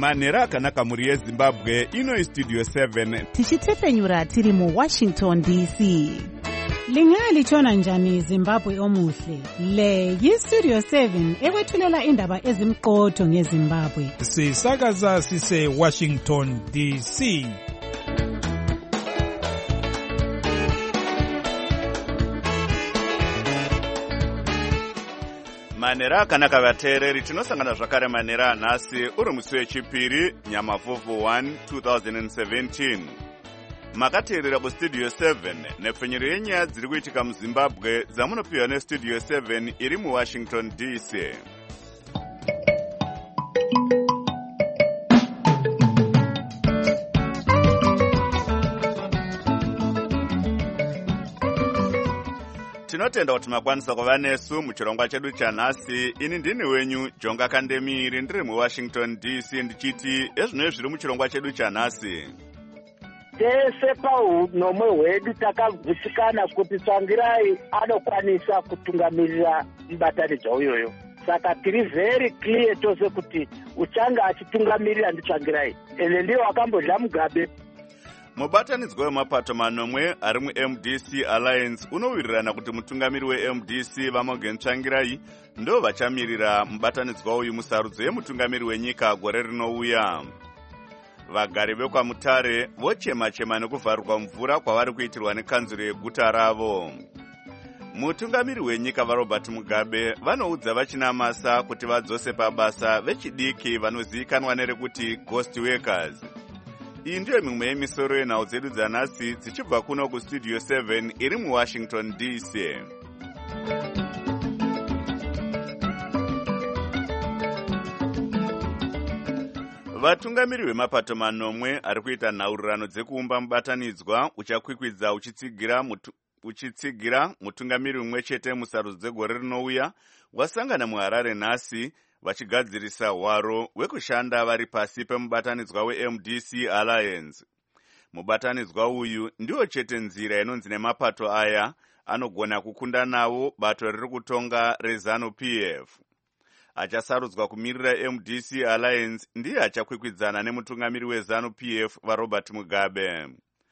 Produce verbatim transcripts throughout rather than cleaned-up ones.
manhero akanaka mhuri yezimbabwe. Ino studio seven tichitefenyura tiri mu Washington D C. Lingalitshona njani Zimbabwe omuhle? Le yi-Studio seven ekwethulela indaba ezimqotho ngeZimbabwe. Sisakaza sise Washington D C. manhero akanaka vateereri, tinosangana zvakare manhero anhasi uri musi wechipiri nyamavhuvhu one twenty seventeen. Makateerera kustudio seven nepfenyuro yenyaya dziri kuitika muzimbabwe dzamunopiwa nestudio seven iri muwashington D C. Tinotenda kuti makwanisa kuva nesu muchirongwa chedu chanhasi. Ini ndini wenyu Jonga Kandemiri, ndiri muwashington D C, ndichiti ezvinoi zviri muchirongwa chedu chanhasi. Tese paunomwe hwedu takabvusikana kuti Tsvangirai anokwanisa kutungamirira mubatanidzwa uyoyo. Saka tiri very clear tose kuti uchanga achitungamirira ndiTsvangirai, ende ndiye wakambodla Mugabe. Mubatanidzwa wemapato manomwe ari mu-M D C Alliance unowirirana kuti mutungamiri we-M D C Vamogen Tsvangirai ndo vachamirira mubatanidzwa uyu musarudzo yemutungamiri wenyika gore rinouya. Vagari vekwaMutare vochema-chema nekuvharwa mvura kwavari kuitirwa nekanzuro yeguta ravo. Mutungamiri wenyika vaRobert Mugabe vanoudza vachinamasa kuti vadzose pabasa vechidiki vanozivikanwa nerekuti ghost workers. Iyi ndiyo mimwe yemisoro yenhau dzedu dzanhasi dzichibva kuno kustudio seven iri muwashington D C. Vatungamiri vemapato manomwe ari kuita nhaurirano dzekuumba mubatanidzwa uchakwikwidza uchitsigira mutu, uchitsigira mutungamiri umwe chete musarudzo dzegore rinouya wasangana muHarare nhasi vachigadzirisa hwaro hwekushanda vari pasi pemubatanidzwa we-M D C Alliance. Mubatanidzwa uyu ndiwo chete nzira inonzi nemapato aya anogona kukunda nawo bato riri kutonga reZANU P F. Achasarudzwa kumirira M D C Alliance ndiye achakwikwidzana nemutungamiri weZANU P F vaRobert Mugabe.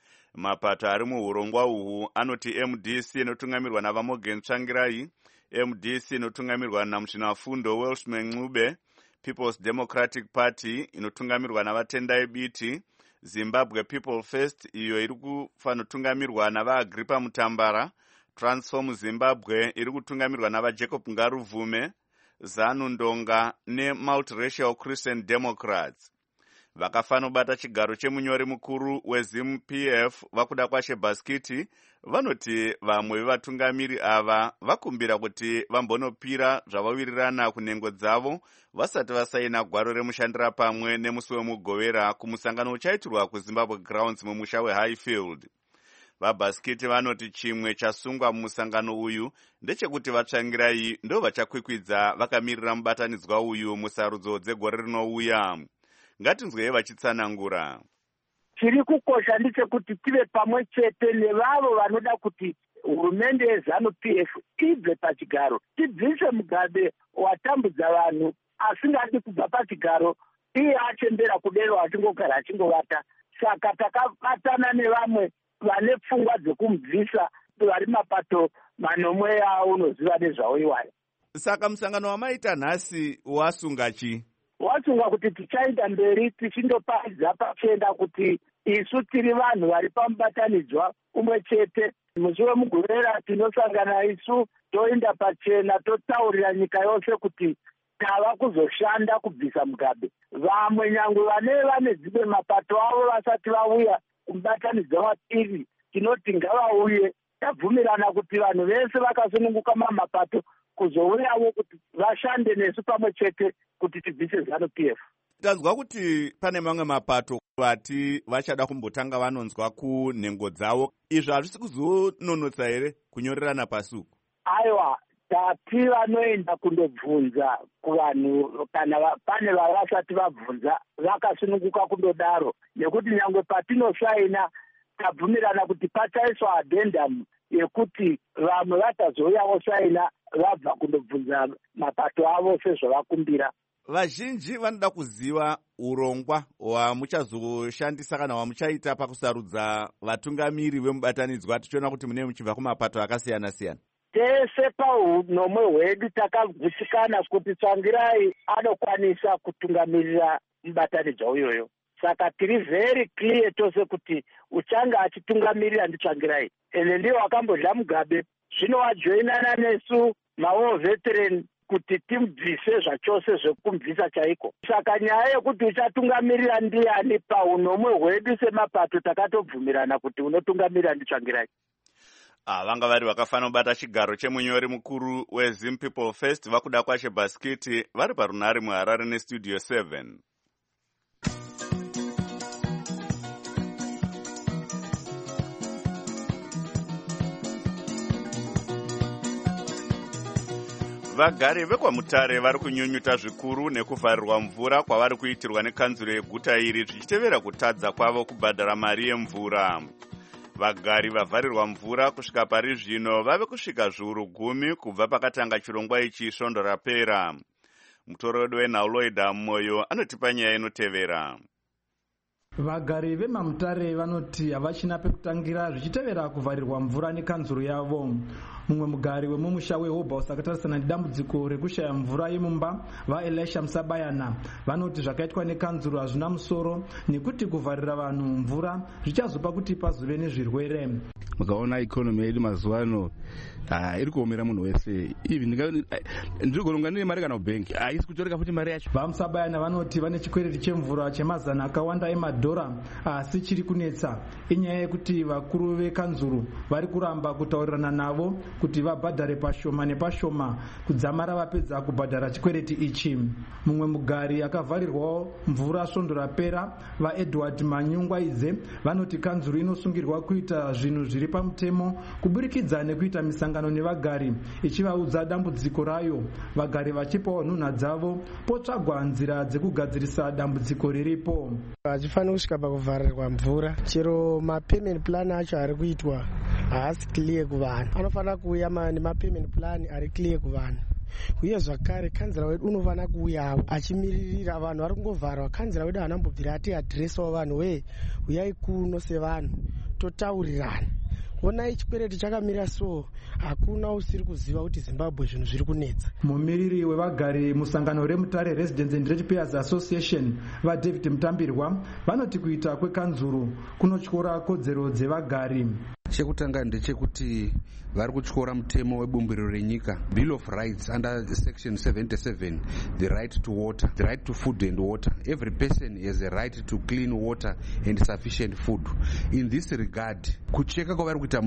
Mapato ari muhurongwa uhu anoti M D C inotungamirwa naVamogen Tsvangirai, M D C inotungamirwa naMuzvinafundo Welshman Ncube, People's Democratic Party inotungamirwa naVatendai Biti, Zimbabwe People First iyo iri kufanotungamirwa navaAgripa Mutambara, Transform Zimbabwe iri kutungamirwa navaJacob Ngaruvume, ZANU Ndonga neMultiracial Christian Democrats. Vakafanobata chigaro chemunyori mukuru weZim P F vakuda kwashe Baskiti vanoti vamwe vevatungamiri ava vakumbira kuti vambonopira zvavawirirana kunhengo dzavo vasati vasaina gwaro remushandira pamwe nemusi wemugovera kumusangano uchaitirwa kuZimbabwe Grounds mumusha weHighfield. VaBaskiti vanoti chimwe chasungwa mumusangano uyu ndechekuti vaTsvangirai ndo vachakwikwidza vakamirira mubatanidzwa uyu musarudzo dzegore rinouya. Ngatinzwei vachitsanangura. Chiri kukosha ndechekuti tive pamwe chete nevavo vanoda kuti hurumende yeZANU P F ibve pachigaro, tibvise Mugabe watambudza vanhu asingadi kubva pachigaro, iye achembera kudero achingogara achingovata. Saka takabatana nevamwe vane pfungwa dzekumubvisa vari mapato manomwe aunoziva nezvawo iwayo. Saka musangano wamaita nhasi wasunga chi? Wasunga kuti tichaenda mberi tichindoparidza pachenda kuti isu tiri vanhu vari pamubatanidzwa umwe chete. Musi wemugovera tinosangana isu toenda pachena totaurira nyika yose kuti tava kuzoshanda kubvisa Mugabe. Vamwe nyangwe vane vane dzimwe mapato avo vasati vauya kumubatanidzwa wapiri tinoti ngavauye. Tabvumirana kuti vanhu vese vakasununguka mamapato kuzouyawo kuti vashande nesu pamwe chete kuti tibvise ZANU P F. Tazwa kuti pane mamwe mapato vati vachada kumbotanga vanonzwa kunhengo dzavo. Izvo hazvisi kuzononotsa here kunyorerana pasuku? Aiwa, tati vanoenda kundobvunza kuvanhu kana pane vavasati vabvunza vakasununguka kundodaro, nekuti nyangwe patinosaina tabvumirana kuti pachaiswa addendum yekuti vamwe vatazouyawo saina vabva kundobvunza mapato avo sezvavakumbira. vazhinji vanoda kuziva urongwa hwamuchazoshandisa kana hwamuchaita pakusarudza vatungamiri vemubatanidzwa, tichiona kuti mune muchibva kumapato akasiyana siyana. Tese paunomwe hwedu takagutsikana kuti Tsvangirai anokwanisa kutungamirira mubatanidzwa uyoyo. Saka tiri very clear tose kuti uchanga achitungamirira ndiTsvangirai. Ende ndiwo akambodla Mugabe, zvino wajoinana nesu mawo veteran kuti timubvise zvachose zvekumubvisa chaiko. Saka nyaya yekuti uchatungamirira ndiani paunomwe hwedu semapato takatobvumirana kuti unotungamirira ndiTsvangirai. Ah, vanga vari vakafanira kubata chigaro chemunyori mukuru weZim People First vakuda kwashe Baskiti vari parunhare muHarare nestudio seven. Vagari vekwaMutare vari kunyunyuta zvikuru nekuvharirwa mvura kwavari kuitirwa nekanzuro yeguta iri zvichitevera kutadza kwavo kubhadhara mari yemvura. Vagari vavharirwa mvura kusvika pari zvino vave kusvika zviuru gumi kubva pakatanga chirongwa ichi svondo rapera. Mutoredo weNauloida Moyo anotipa nyaya inotevera. Vagari veMamutare vanoti havachina pekutangira zvichitevera kuvharirwa mvura nekanzuro yavo. Mumwe mugari wemumusha weHobhouse akatarisana nedambudziko rekushaya mvura yemumba vaElisha Musabayana vanoti zvakaitwa nekanzuro hazvina musoro nekuti kuvharira vanhu mvura zvichazopa kuti pazove nezvirwere. Mukaona ikonomi yedu mazuva ano iri kuomera munhu wese. Ivi ndiri kuronga nine mari kana kubhengi haisi kutoreka futi mari yacho. VaMusabayana vanoti vane chikwereti chemvura chemazana akawanda emadhora asi chiri kunetsa. Inyaya yekuti vakuru vekanzuro vari kuramba kutaurirana navo kuti vabhadhare pashoma nepashoma kudzamara vapedza kubhadhara chikwereti ichi. Mumwe mugari akavharirwawo mvura svondo rapera vaEdward Manyungwaidze vanoti kanzuro inosungirwa kuita zvinhu zviri pamutemo kuburikidza nekuita misangano nevagari ichivaudza dambudziko rayo, vagari vachipawo nhunha dzavo potsvagwa nzira dzekugadzirisa dambudziko riripo. Hachifaniri kusvika pakuvharirwa mvura, chero mapayment plan acho ari kuitwa haasi clear kuvanhu. Anofanira kuuya nemapayment plan ari clear kuvanhu. Uye zvakare kanzira wedu unofanira kuuyawo achimiririra vanhu vari kungovharwa. Kanzira wedu haanambobvira ati adhiresawo vanhu, we uyai kuno sevanhu totaurirana. Onai chikwereti chakamira so, hakuna usiri kuziva kuti Zimbabwe zvinhu zviri kunetsa. Mumiriri wevagari musangano reMutare Residents and Ratepayers Association vaDavid Mutambirwa vanoti kuita kwekanzuro kunotyora kodzero dzevagari. Chekutanga ndechekuti vari kutyora mutemo webumbiro renyika, Bill of Rights under section seventy-seven, the right to water, the right to food and water. Every person has a right to clean water and sufficient food. In this regard, kucheka kwavari kuita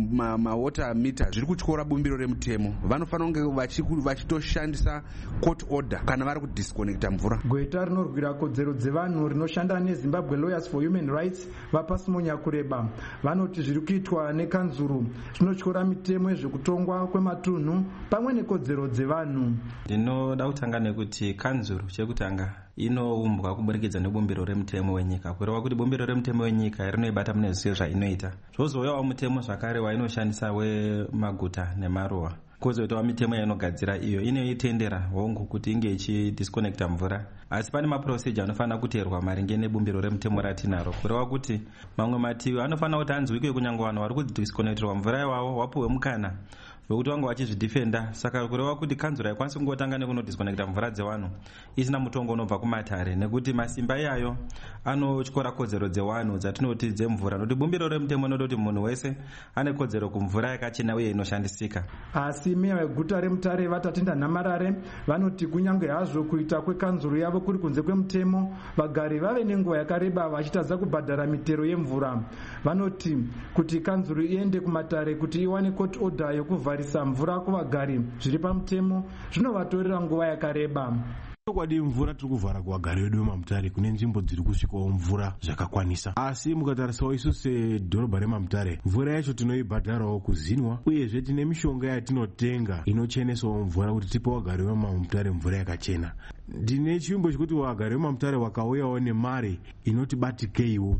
mawater meters zviri kutyora bumbiro remutemo. Vanofanira kunge vachitoshandisa court order kana vari kudisconnecta mvura. Gweta rinorwira kodzero dzevanhu rinoshanda neZimbabwe Lawyers for Human Rights vaPasimonya Kureba vanoti zviri kuitwa nekanzuro zvinotyora mitemo yezvekutongwa kwematunhu pamwe nekodzero dzevanhu. Ndinoda kutanga nekuti kanzuro chekutanga inoumbwa kuburikidza nebumbiro remutemo wenyika, kureva kuti bumbiro remutemo wenyika rinoibata mune zvese zvainoita. Zvozouyawo mutemo zvakare wainoshandisa wemaguta nemaruwa, kwozoitawo mitemo yainogadzira iyo inoitendera hongu kuti inge ichidisconnecta mvura. Asi pane maprocedure anofanira kuteerwa maringe nebumbiro remutemo ratinaro, kureva kuti mamwe mativi anofanira kuti anzwike kunyange vanhu vari kudisconnecterwa mvura iwavo wapuwe mukana vekuti vange vachizvidhifenda. Saka kureva kuti kanzuro haikwanisi kungotanga nekunodisconnecta mvura dzevanhu isina mutongo unobva kumatare, nekuti masimba iyayo anotyora kodzero dzevanhu dzatinoti dzemvura, nokuti bumbiro remutemo inoti munhu wese ane kodzero kumvura yakachena uye inoshandisika. Asi meya weguta reMutare Vatatinda Nhamarare vanoti kunyange hazvo kuita kwekanzuro yavo kuri kunze kwemutemo, vagari vave nenguva yakareba vachitadza kubhadhara mitero yemvura. Vanoti kuti kanzuro iende kumatare kuti iwane court order yokuvharisa mvura kuvagari zviri pamutemo zvinovatorera nguva yakareba. Kwadi mvura tiri kuvhara kuvagari vedu veMamutare kune nzvimbo dziri kusvikawo mvura zvakakwanisa, asi mukatarisawo isu sedhorobha reMamutare mvura yacho tinoibhadharawo kuzinwa, uyezve tine mishonga yatinotenga inochenesawo mvura kuti tipe vagari veMamutare mvura yakachena. Ndine chiyumbo chekuti vagari veMamutare vakauyawo nemari inotibatikeiwo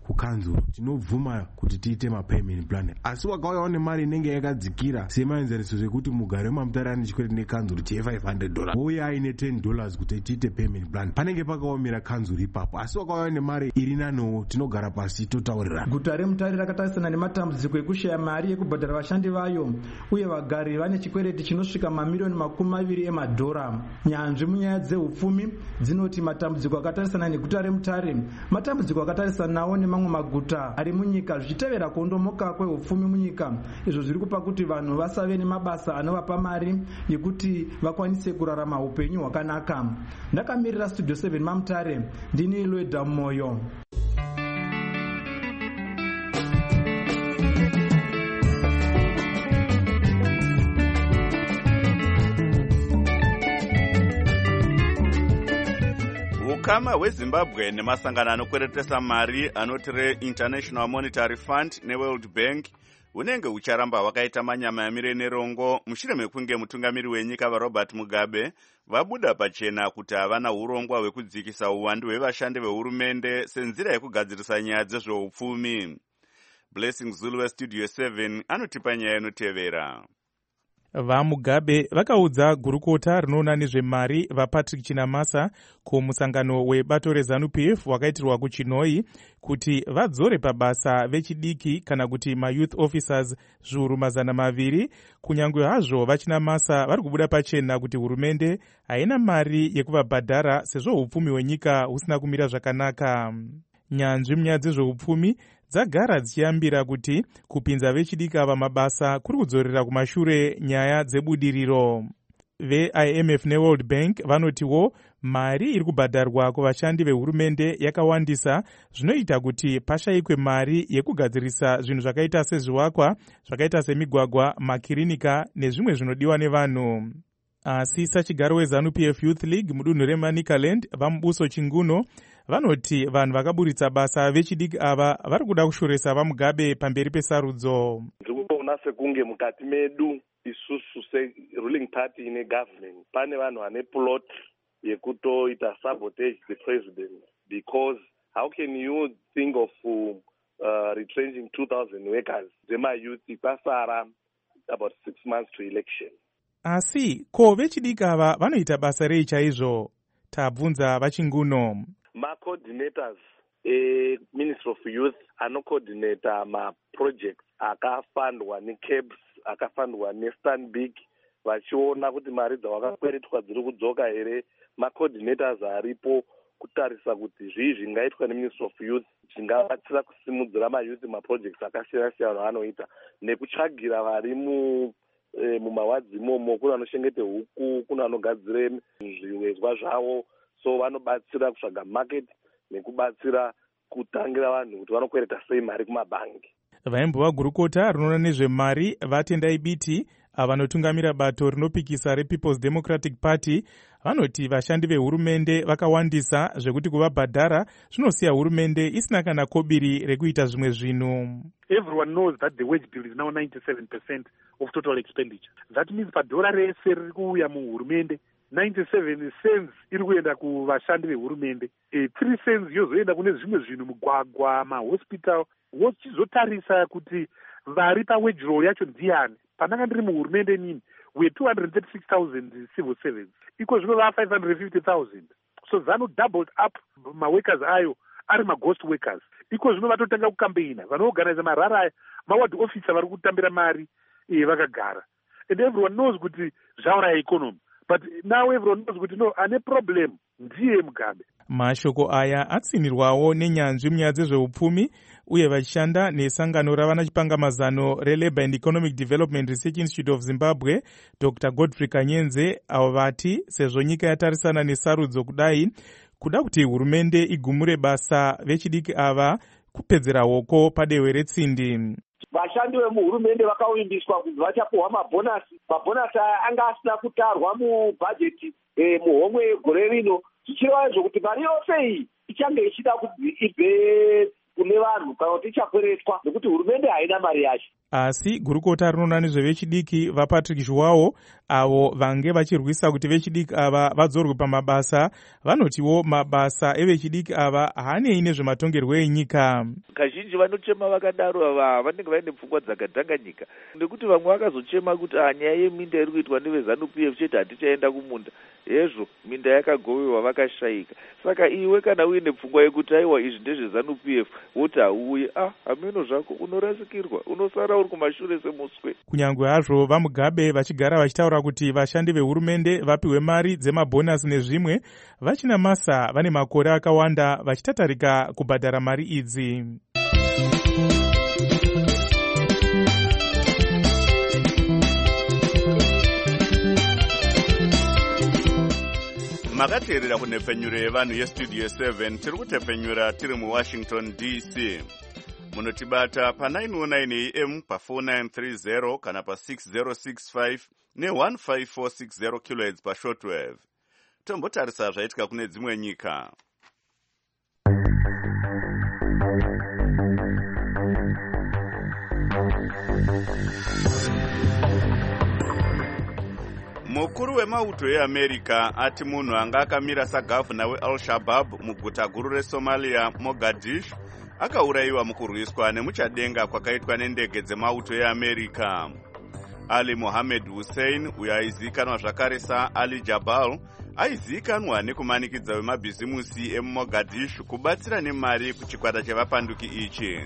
kukanzuro tinobvuma kuti tiite mapayment plan, asi wakauyawo nemari inenge yakadzikira semaenzaniso zvekuti mugare wemamutare ane chikwere nekanzuro che five hundred dollars wouya aine ten dollars kuti tiite payment plan, panenge pakaomera kanzuro ipapo. Asi wakauya nemari iri nanowo tinogara pasi totaurirana. Guta reMutare rakatarisana nematambudziko ekushaya mari yekubhadhara vashandi vayo, uye vagari vane chikwereti chinosvika mamiliyoni makumi maviri emadhora. Nyanzvi munyaya dzehupfumi dzinoti matambudziko akatarisana neguta reMutare matambudziko akatarisanawo nemamwe maguta ari munyika, zvichitevera kuondomoka kwehupfumi munyika. Izvo zviri kupa kuti vanhu vasave nemabasa anovapa mari yekuti vakwanise kurarama upenyu hwakanaka. Ndakamirira Studio seven maMutare, ndini Lweda Moyo. Ukama hweZimbabwe nemasangano anokweretesa mari anoti reInternational Monetary Fund neWorld Bank hunenge hucharamba hwakaita manyama yamire nerongo mushure mekunge mutungamiri wenyika vaRobert Mugabe vabuda pachena kuti havana urongwa hwekudzikisa uwandu hwevashandi vehurumende senzira yekugadzirisa nyaya dzezveupfumi. Blessing Zulu weStudio seven anotipa nyaya inotevera. VaMugabe vakaudza gurukota rinoona nezvemari vaPatrick Chinamasa kumusangano webato reZANU-P F wakaitirwa kuChinoi kuti vadzore pabasa vechidiki kana kuti mayouth officers zviuru mazana maviri, kunyangwe hazvo vaChinamasa vari kubuda pachena kuti hurumende haina mari yekuvabhadhara sezvo upfumi hwenyika husina kumira zvakanaka. Nyanzvi munyaya dzezveupfumi dzagara dzichiyambira kuti kupinza vechidiki ava mabasa kuri kudzorera kumashure nyaya dzebudiriro. Ve-I M F neWorld Bank vanotiwo mari iri kubhadharwa kuvashandi vehurumende yakawandisa, zvinoita kuti pashayikwe mari yekugadzirisa zvinhu zvakaita sezvivakwa, zvakaita semigwagwa, makirinika nezvimwe zvinodiwa nevanhu. Asi sachigaro weZANU-P F Youth League mudunhu reManicaland vamubuso Chinguno vanoti vanhu vakaburitsa basa vechidiki ava vari kuda kushoresa vaMugabe pamberi pesarudzo. Tirikuona sekunge mukati medu isusu se-ruling party ine government pane vanhu vane plot yekutoita sabotage the president, because how can you think of uh, retrenching two thousand workers dzemayouth pasara about six months to election? Asi ko vechidiki ava vanoita basa rei chaizvo? Tabvunza vaChinguno. Ma-coordinators e-Ministry of Youth anocoordinata ma-projects akafandwa ne-C A B S, akafandwa ne-Stanbic, vachiona kuti mari dzavakakweretwa dziri kudzoka here. Ma-coordinators aripo kutarisa kuti zvii zvingaitwa ne-Ministry of Youth zvingabatsira kusimudzira mayouth ma-projects akasiyana-siyana vanoita, nekutsvagira vari mu E, mumawadzi imomo kuna anoshengete huku, kuna anogadzire zviwezwa zvavo, so vanobatsira kutsvaga market nekubatsira kutangira vanhu kuti vanokwereta sei mari kumabhangi. Vaimbova gurukota rinoona nezvemari vaTendai Biti vanotungamira bato rinopikisa rePeople's Democratic Party vanoti vashandi vehurumende vakawandisa zvekuti kuvabhadhara zvinosiya hurumende isina kana kobiri rekuita zvimwe zvinhu. Everyone knows that the wage bill is now ninety-seven percent of total expenditure. That means padhora rese riri kuuya muhurumende ninety-seven cents iri kuenda kuvashandi vehurumende, e, three cents yozoenda kune zvimwe zvinhu, mugwagwa, mahospital. Wochizotarisa kuti vari pawage roll yacho ndiani. Pandanga ndiri muhurumende nini we two hundred thirty-six thousand civil servants, iko zvino va five hundred fifty thousand. So ZANU doubled up maworkers ayo ari maghost workers. Iko zvino vatotanga kukampeina, vanoorganize marara maward officer vari kutambira mari e, vakagara. And everyone knows kuti zvauraya economy. But now everyone knows kuti no, ane problem ndiye Mugabe. Mashoko aya atsinirwawo nenyanzvi munyaya dzezveupfumi uye vachishanda nesangano ravana chipangamazano reLabour and Economic Development Research Institute of Zimbabwe, Doctor Godfrey Kanyenze, avo vati sezvo nyika yatarisana nesarudzo kudai, kuda kuti hurumende igumure basa vechidiki ava kupedzera hoko padehwe retsindi. Vashandi vemuhurumende vakavimbiswa kuti vachapuhwa mabhonasi. Mabhonasi aya anga asina kutarwa mubhajeti e, muhomwe gore rino, zvichireva zvokuti mari yose iyi ichange ichida kuti ibve kune vanhu kana kuti ichakweretwa nekuti hurumende haina mari yacho. asi gurukota rinoona nezvevechidiki vapatrick zhuwawo avo vange vachirwisa kuti vechidiki ava vadzorwe pamabasa vanotiwo mabasa evechidiki ava haanei nezvematongerwo enyika. Kazhinji vanochema vakadaro ava vanenge vaine pfungwa dzakadhanganyika, nekuti vamwe vakazochema kuti nyaya yeminda iri kuitwa nevezanu-P F chete hatichaenda kumunda, hezvo minda yakagoverwa vakashayika. Saka iwe kana uine pfungwa yekuti aiwa izvi ndezvezanu-P F woti hauye, ah hameno zvako unorasikirwa, unosara uri kumashure semuswe. Kunyange hazvo vaMugabe vachigara vachitaura kuti vashandi vehurumende vapiwe mari dzemabhonasi nezvimwe, vachinamasa vane makore akawanda vachitatarika kubhadhara mari idzi. makateerera kunhepfenyuro yevanhu yestudio seven. Tiri kutepfenyura tiri muwashington D C. Munotibata pa nine oh nine A M pa four nine three zero kana pa six zero six five ne one five four six zero kilohertz pa shortwave. Tombotarisa zvaitika kune dzimwe nyika. Mukuru wemauto yeAmerica ati munhu anga akamira sagavhuna weAl-Shabaab muguta guru reSomalia Mogadishu akaurayiwa mukurwiswa nemuchadenga kwakaitwa nendege dzemauto yeAmerica. Ali Mohammed Hussein, uyo aizikanwa zvakare saAli Jabal, aizikanwa nekumanikidza wemabhizimusi emuMogadishu kubatsira nemari kuchikwata chevapanduki ichi.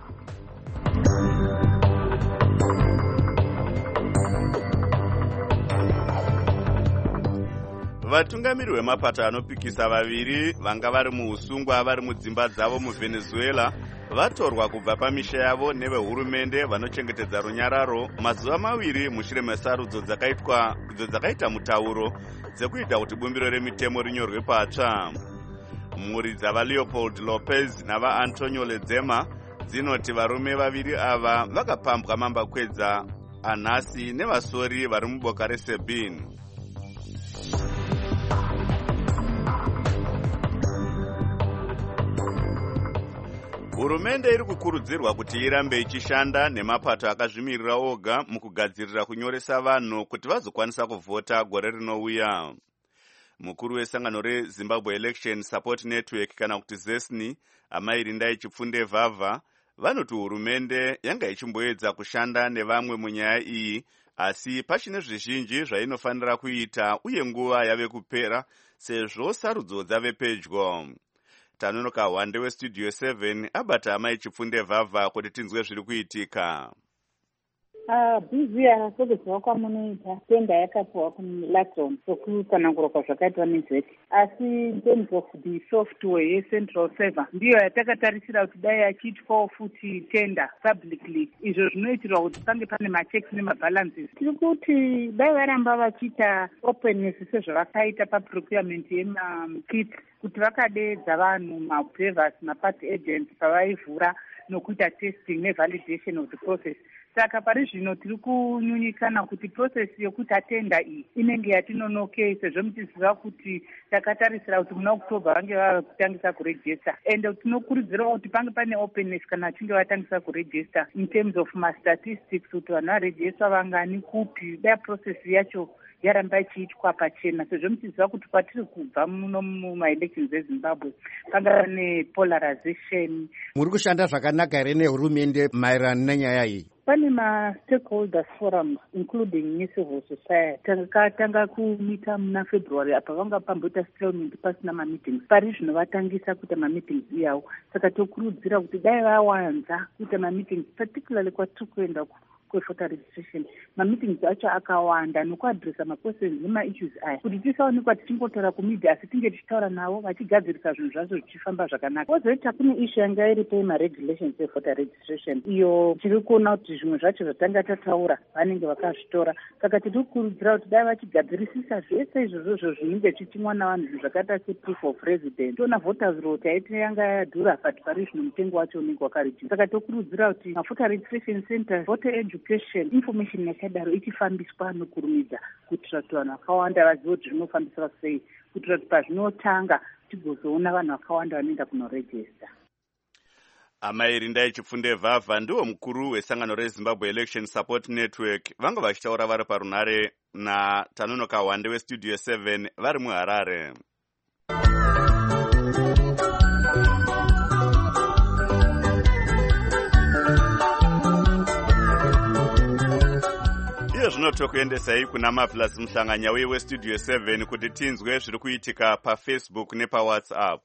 Vatungamiri vemapato anopikisa vaviri vanga vari muusungwa vari mudzimba dzavo muVenezuela vatorwa kubva pamisha yavo nevehurumende vanochengetedza runyararo mazuva maviri mushure mesarudzo dzakaitwa idzo dzakaita mutauro dzekuita kuti bumbiro remitemo rinyorwe patsva. Mhuri dzavaLeopold Lopez navaAntonio Ledzema dzinoti varume vaviri ava vakapambwa mambakwedza anhasi nevasori vari muboka reSebin. Hurumende iri kukurudzirwa kuti irambe ichishanda nemapato akazvimirira oga mukugadzirira kunyoresa vanhu kuti vazokwanisa kuvhota gore rinouya. Mukuru wesangano reZimbabwe Election Support Network kana kuti ZESNI Amairindai Chipfunde Vavha vanoti hurumende yanga ichimboedza kushanda nevamwe munyaya iyi, asi pachine zvizhinji zvainofanira kuita uye nguva yave kupera sezvo sarudzo dzave pedyo. Tanonoka Wande westudio seven abata Amai Chipfunde Vavha kuti tinzwe zviri kuitika. Ah, busy akasogezwa kwamunoita tenda yakapuwa kuLaxon sokutsanangura kwazvakaitwa nezeti, asi in terms of the software yeCentral Server ndiyo yatakatarisira kuti dai achiitwawo futi tenda publicly, izvo zvinoitirwa kuti pange pane machecks nemabalances. Tiri kuti dai varamba vachiita openness sezvavakaita paprocurement yemakits kuti vakadeedza vanhu mapavers mapart agents pavaivhura nokuita testing nevalidation of the process. Saka pari zvino tiri kunyunyikana kuti process yokuti atenda iyi inenge yatinonokei, sezvo muchiziva kuti takatarisira kuti muna October vange vava kutangisa kuregister, and tinokurudzira kuti pange pane openness kana achinge vatangisa kuregister in terms of mastatistics kuti vanhu varegistra vangani kupi, dai process yacho yaramba ichiitwa pachena, sezvo muchiziva kuti kwatiri kubva muno mumaelections eZimbabwe panga pane polarization. Muri kushanda zvakanaka here nehurumende maererano nenyaya iyi? Pane ma-stakeholders forums including civil society takatanga kumita muna February apa vanga pamboita stalements pasina ma-meetings. Pari zvino vatangisa kuita ma-meetings iyawo, saka tokurudzira kuti dai vawanza kuita ma-meetings particularly kwatiri kuenda kwevoter registration, ma-meetings acho akawanda nokuadresa ma-questions nema-issues aya kuti tisaonekwa tichingotaura kumedia asi tinge tichitaura navo vachigadzirisa zvinhu zvazvo zvichifamba zvakanaka. Kozoita kune issue yanga iripo yema-regulations evoter registration, iyo tiri kuona kuti zvimwe zvacho zvatanga tataura vanenge vakazvitora, saka tiri kukurudzira kuti dai vachigadzirisisa zvese izvozvo zvinenge zvichimwa navanhu zvinhu zvakaita se-proof of residence. Tona voters roll taiti yanga yadhura but pari zvino mutengo wacho unenge wakareduka, saka tokurudzira kuti ma-voter registration centers, voter education, information yakadaro ichifambiswa nokurumidza kuitira kuti vanhu vakawanda vazive kuti zvinofambiswa sei, kuitira kuti pazvinotanga tigozoona vanhu vakawanda vanoenda kunoregista. Amairi Ndai Chifunde Vavha ndiwo mukuru wesangano reZimbabwe Election Support Network vanga vachitaura vari parunare naTanonoka Wande weStudio seven vari muHarare. Iyo zvino tokuendesai kuna maplus muhlanganya uye weStudio seven kuti tinzwe zviri kuitika paFacebook nepaWhatsApp.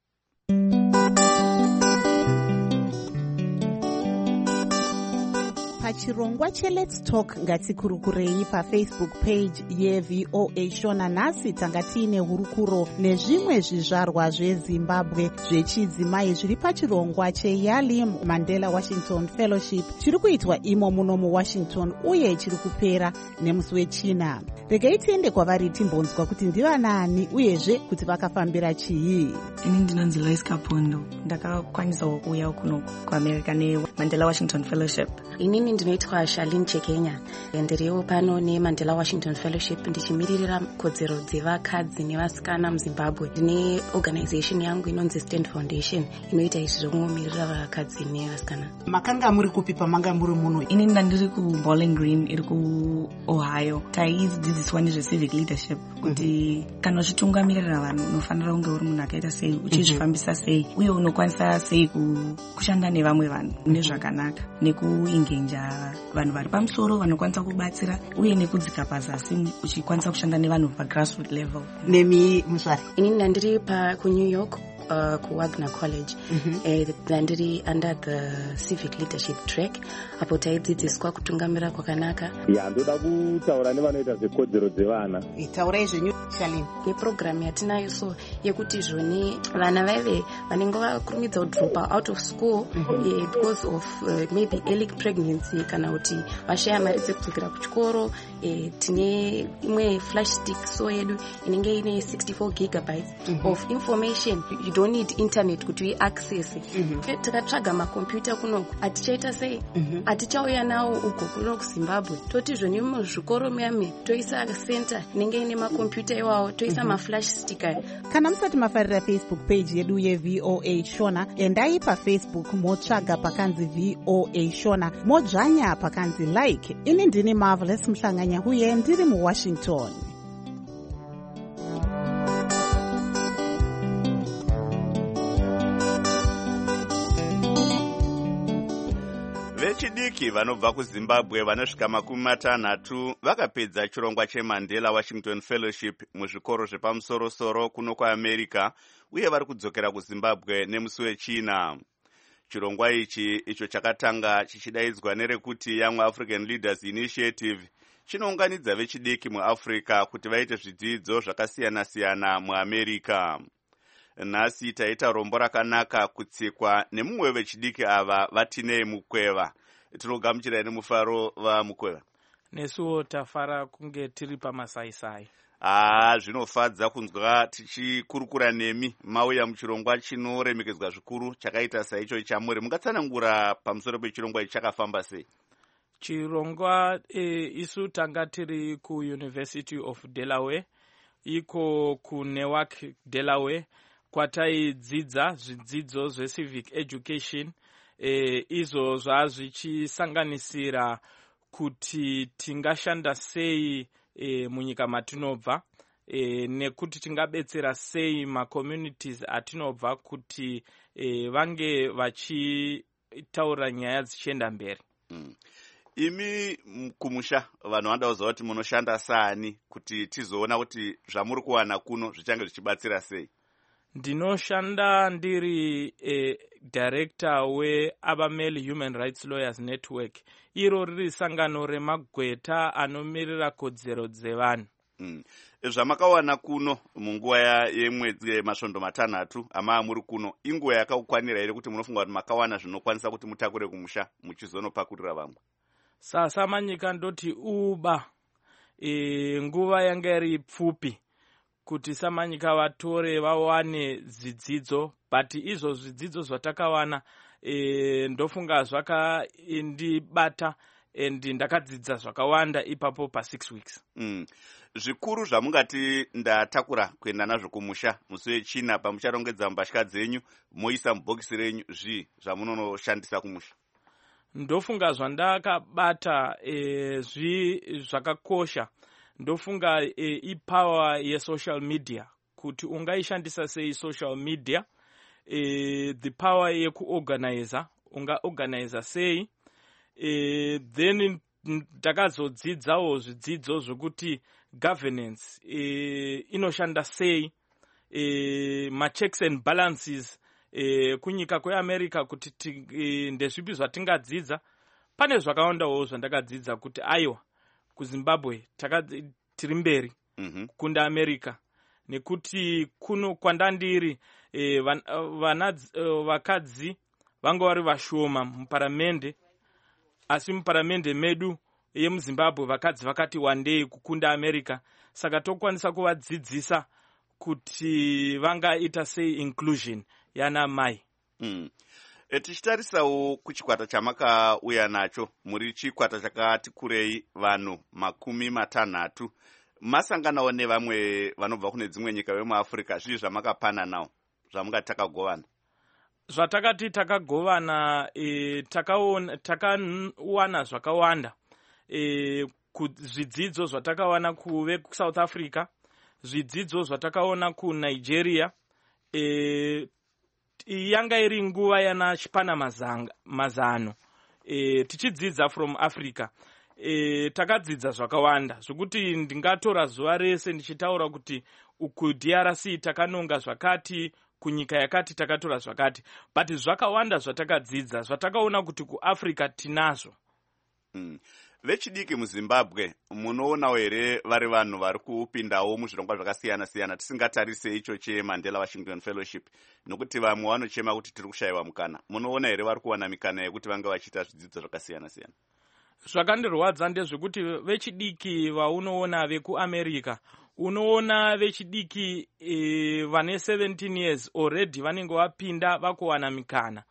Pachirongwa cheLet's Talk ngatikurukurei paFacebook page yeV O A Shona. Nhasi tanga tiine hurukuro nezvimwe zvizvarwa zveZimbabwe zvechidzimai zviri pachirongwa cheYalim Mandela Washington Fellowship chiri kuitwa imo muno muWashington uye chiri kupera nemusi weChina. Regai tiende kwavari timbonzwa kuti ndivanani uyezve kuti vakafambira chii. Ini ndinonzi Lois Kapondo. Ndakakwanisa kuuya kuno kuAmerica neMandela Washington Fellowship. Inini ndinoitwa Charlene Chekenya. Ndiriwo pano neMandela Washington Fellowship ndichimiririra kodzero dzevakadzi nevasikana muZimbabwe. Ndine organization yangu inonzi Stand Foundation inoita izvi zvokumirira vakadzi nevasikana. Makanga muri kupi pamanga muri muno? Ini ndandiri ku Bowling Green iri ku Ohio. Taidzidziswa nezvecivic leadership kuti kana uchitungamirira vanhu unofanira kunge uri munhu akaita sei, uchizvifambisa sei uye unokwanisa sei kushanda nevamwe vanhu nezvakanaka nekuingenja vanhu vari pamusoro vanokwanisa kubatsira uye nekudzika pazasi uchikwanisa kushanda nevanhu pagrassroot level. Nemi musvari? Ini ndandiri pa kuNew York Uh, ku Wagner College. Mm-hmm. eh, ndandiri under the civic leadership track apo taidzidziswa kutungamira kwakanaka. Ya ndoda kutaura nevanoita zvekodzero dzevana. Taurai zvenyu Charlene. Neprogram yatinayo so yekuti zvoni vana vaive vanenge vakurumidza kudropa out of school mm-hmm. eh, because of uh, maybe early pregnancy kana kuti vashaya mari dzekudzokera kuchikoro. eh, tine imwe flash stick so yedu inenge ine sixty-four gigabytes mm-hmm. of information. You don't need internet kuti we access. Mm-hmm. Takatsvaga makompyuta kunoku atichaita sei? Mm-hmm. Atichauya nawo uko kuno kuZimbabwe. Toti zvoni muzvikoro muyame toisa center inenge ine makompyuta iwawo toisa mm-hmm. maflash sticker. Kana musati mafarira Facebook page yedu yeV O A Shona, endai paFacebook motsvaga pakanzi V O A Shona, modzvanya pakanzi like. Ini ndini Marvelous Mhlanganya uye ndiri muWashington. Vechidiki vanobva kuZimbabwe vanosvika makumi matanhatu vakapedza chirongwa cheMandela Washington Fellowship muzvikoro zvepamusoro-soro kuno kuAmerica uye vari kudzokera kuZimbabwe nemusi weChina. Chirongwa ichi icho chakatanga chichidaidzwa nerekuti Young African Leaders Initiative chinounganidza vechidiki muAfrica kuti vaite zvidzidzo zvakasiyana-siyana muAmerica. Nhasi taita rombo rakanaka kutsikwa nemumwe vechidiki ava vatinei Mukweva. Tinogamuchira nemufaro vaMukweva. Nesuwo tafara kunge tiri pamasaisai. Ah, zvinofadza kunzwa tichikurukura nemi mauya muchirongwa chinoremekedzwa zvikuru chakaita saicho chamuri. Mungatsanangura pamusoro pechirongwa ichi chakafamba sei? Chirongwa e, isu tanga tiri ku University of Delaware, iko ku Newark Delaware, kwataidzidza zvidzidzo zveCivic Education. E, izvo zvazvichisanganisira kuti tingashanda sei e, munyika matinobva e, nekuti tingabetsera sei macommunities atinobva kuti e, vange vachitaura nyaya dzichienda mberi. Mm. Imi kumusha vanhu vanoda kuziva kuti munoshanda saani kuti tizoona kuti zvamuri kuwana kuno zvichange zvichibatsira sei? Ndinoshanda ndiri e, director weAbameli Human Rights Lawyers Network. Iro riri sangano remagweta anomirira kodzero dzevanhu. Mm. Zvamakawana kuno munguva yemwedzi masvondo matanhatu ama muri kuno inguva yakakwanira here kuti munofunga kuti makawana zvinokwanisa kuti mutakure kumusha muchizonopakurira vamwe? Sasa manyika ndoti uba e, nguva yanga iri pfupi kuti samanyika vatore vawane zvidzidzo, but izvo zvidzidzo zvatakawana e, ndofunga zvakandibata and ndakadzidza zvakawanda ipapo pa six weeks. Mm. Zvikuru zvamungati ndatakura kuenda nazvo kumusha musi wechina pamucharongedza mbatya dzenyu moisa mubhokisi renyu zvi zvamunonoshandisa kumusha? Ndofunga zvandakabata e, zvi zvakakosha. Ndofunga e, ipower ye-social media, kuti ungaishandisa sei social media, e, the power yekuorganiza, ungaorganiza sei, e, then ndakazodzidzawo zvidzidzo zvokuti governance e, inoshanda sei, e, ma-checks and balances e, kunyika kweAmerica kuti e, ndezvipi zvatingadzidza. Pane zvakawandawo zvandakadzidza kuti aiwa kuZimbabwe tiri mberi mm-hmm. kunda America, nekuti kuno kwandandiri e, van, vana, uh, vakadzi vanga vari vashoma muparamende, asi muparamende medu yemuZimbabwe vakadzi vakati wandei kukunda America. Saka tokwanisa kuvadzidzisa kuti vangaita sei inclusion yana mai. mm. E, tichitarisawo kuchikwata chamakauya nacho, muri chikwata chakati kurei vanhu makumi matanhatu. Masanganawo nevamwe vanobva kune dzimwe nyika vemuAfrica, zvii zvamakapana nawo zvamungati takagovana? Zvatakati takagovana e, takawana takawana zvakawanda, e, zvidzidzo zvatakawana kuve kuSouth Africa, zvidzidzo zvatakaona kuNigeria. e, yanga iri nguva yana chipana mazanga, mazano e, tichidzidza from Africa. E, takadzidza zvakawanda zvokuti ndingatora zuva rese ndichitaura kuti uku D R C takanonga zvakati, kunyika yakati takatora zvakati, but zvakawanda zvatakadzidza zvatakaona kuti kuAfrica tinazvo. mm. Vechidiki muZimbabwe munoonawo here vari vanhu vari kupindawo muzvirongwa zvakasiyana siyana, tisingatarise icho cheMandela Washington Fellowship, nokuti vamwe vanochema kuti tiri kushayiwa mukana. Munoona here vari kuwana mikana yekuti vanga vachiita zvidzidzo zvakasiyana siyana? Zvakandirwadza ndezvekuti vechidiki vaunoona vekuAmerica, unoona vechidiki e, vane seventeen years already vanenge vapinda vakuwana mikana.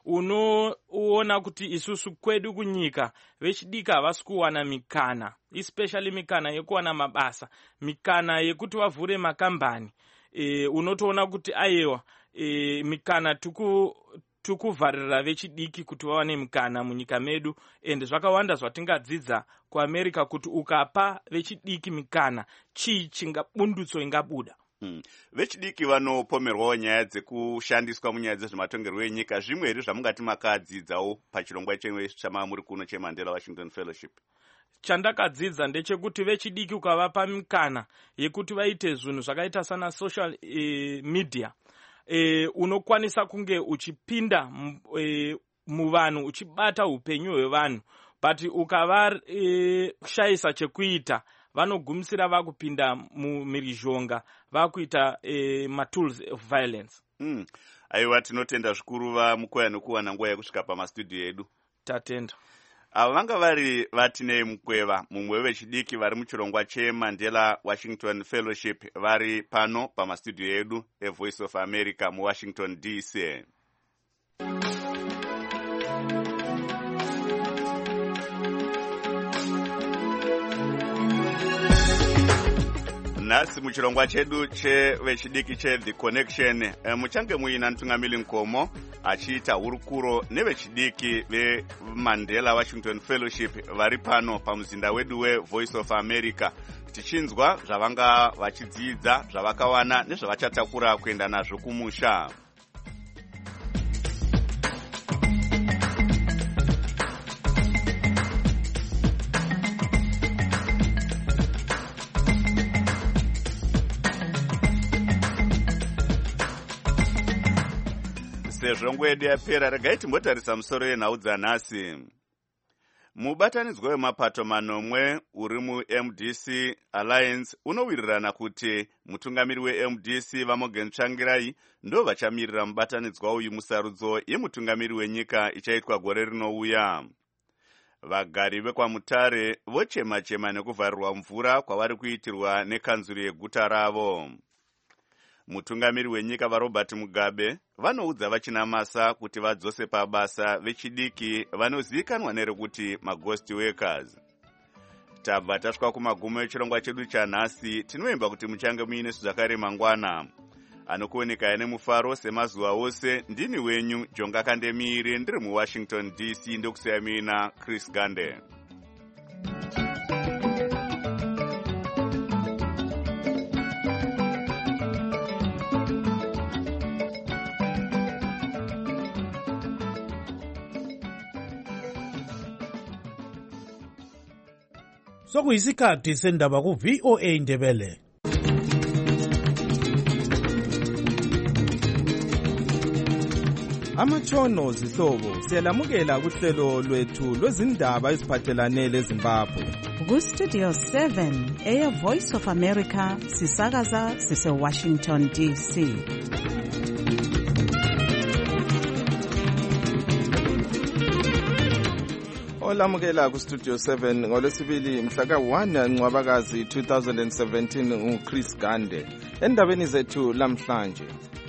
Unoona kuti isusu kwedu kunyika vechidiki havasi kuwana mikana, especially mikana yekuwana mabasa, mikana yekuti vavhure makambani. E, unotoona kuti aiwa e, mikana tuku tukuvharira vechidiki kuti vawane mikana munyika medu, ende zvakawanda zvatingadzidza kuAmerica kuti ukapa vechidiki mikana chii chingabundutso ingabuda. Hmm. Vechidiki vanopomerwawo nyaya dzekushandiswa munyaya dzezvematongerwo enyika. Zvimwe here zvamungati makadzidzawo pachirongwa chenyu chamamuri kuno cheMandela Washington Fellowship? Chandakadzidza ndechekuti vechidiki ukavapa mikana yekuti vaite zvinhu zvakaita sana social e, media, e, unokwanisa kunge uchipinda e, muvanhu uchibata upenyu hwevanhu, but ukavashayisa e, chekuita vanogumisira vakupinda mumirizhonga vakuita e, matools of violence. Mm. Aiwa, tinotenda zvikuru vamukoya nekuwana nguva yekusvika pamastudio edu. Tatenda. Ava vanga vari vatinei mukweva, mumwe wevechidiki vari muchirongwa cheMandela Washington Fellowship, vari pano pamastudio edu eVoice of America muWashington D C. Nhasi muchirongwa chedu chevechidiki cheThe Connection, e, muchange muina Ntungamili Nkomo achiita hurukuro nevechidiki veMandela Washington Fellowship vari pano pamuzinda wedu weVoice of America, tichinzwa zvavanga vachidzidza, zvavakawana nezvavachatakura kuenda nazvo kumusha. Sezvo nguva yedu yapera, regai timbotarisa musoro yenhau dzanhasi. Mubatanidzwa wemapato manomwe uri muM D C Alliance unowirirana kuti mutungamiri weM D C Vamogen Tsvangirai ndo vachamirira mubatanidzwa uyu musarudzo yemutungamiri wenyika ichaitwa gore rinouya. Vagari vekwaMutare vochema-chema nekuvharirwa mvura kwavari kuitirwa nekanzuri yeguta ravo. mutungamiri wenyika vaRobert Mugabe vanoudza vachinamasa kuti vadzose pabasa vechidiki vanozivikanwa nerekuti maghost workers. Tabva tasvika kumagumo echirongwa chedu chanhasi. Tinoimba kuti muchange muine zvakare mangwana. Anokuoneka nemufaro semazuva ose. Ndini wenyu Jonga Kandemire, ndiri muWashington D C, ndokusiyamina Chris Gande. Sokuyisikhathi sendaba ku V O A Ndebele. Amatshono zihlobo siyalamukela kuhlelo lwethu lwezindaba eziphathelane leZimbabwe. Ku Studio seven eya Voice of America sisakaza sise Washington D C. Olamukela ku Studio seven ngolwesibili mhla ka one Ncwabakazi two thousand seventeen uChris Gande. Endabeni zethu lamhlanje.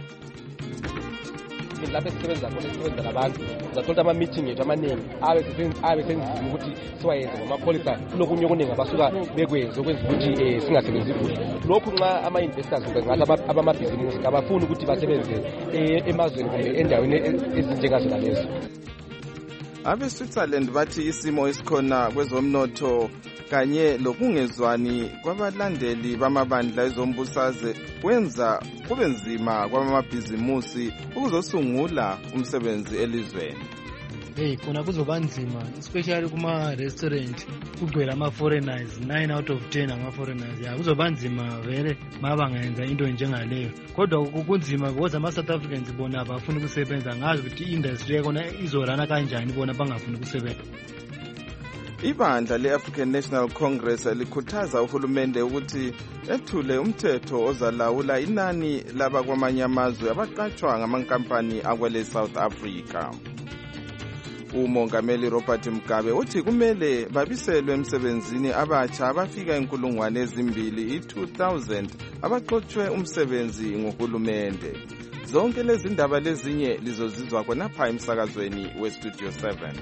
Lapho sisebenza khona sisebenza nabantu uzathola ama-meeting ethu amaningi abe senzima ukuthi siwayenze ngomapholisa kulokunye okuningi abasuka bekwenze okwenza ukuthi um singasebenzi kuhle. Lokhu nxa ama-investors ngathi abamabhizimusi abafuni ukuthi basebenze emazweni kumbe endaweni ezinjengazona lezo. Abe-Switzerland bathi isimo esikhona kwezomnotho kanye lokungezwani kwabalandeli bamabandla ezombusazwe kwenza kube nzima kwamabhizimusi ukuzosungula umsebenzi elizweni. Hey, kona kuzoba nzima especially kuma restaurant kugcwele ama foreigners nine out of ten ama foreigners. Ya kuzoba nzima vele mabangayenza into njengaleyo. Kodwa kunzima because ama South Africans bona abafuni ukusebenza ngazi ukuthi industry yakona izorana kanjani bona bangafuni ukusebenza. Ibandla le-African National Congress likhuthaza uhulumende ukuthi ethule umthetho ozalawula inani laba kwamanye amazwe abaqatshwa ngamankampani akwele South Africa. Umongameli Robert Mugabe uthi kumele babiselwe emsebenzini abatsha abafika inkulungwane ezimbili i-two thousand abaqotshwe umsebenzi ngohulumende. Zonke lezi ndaba lezinye lizozizwa khonapha emsakazweni we-Studio seven.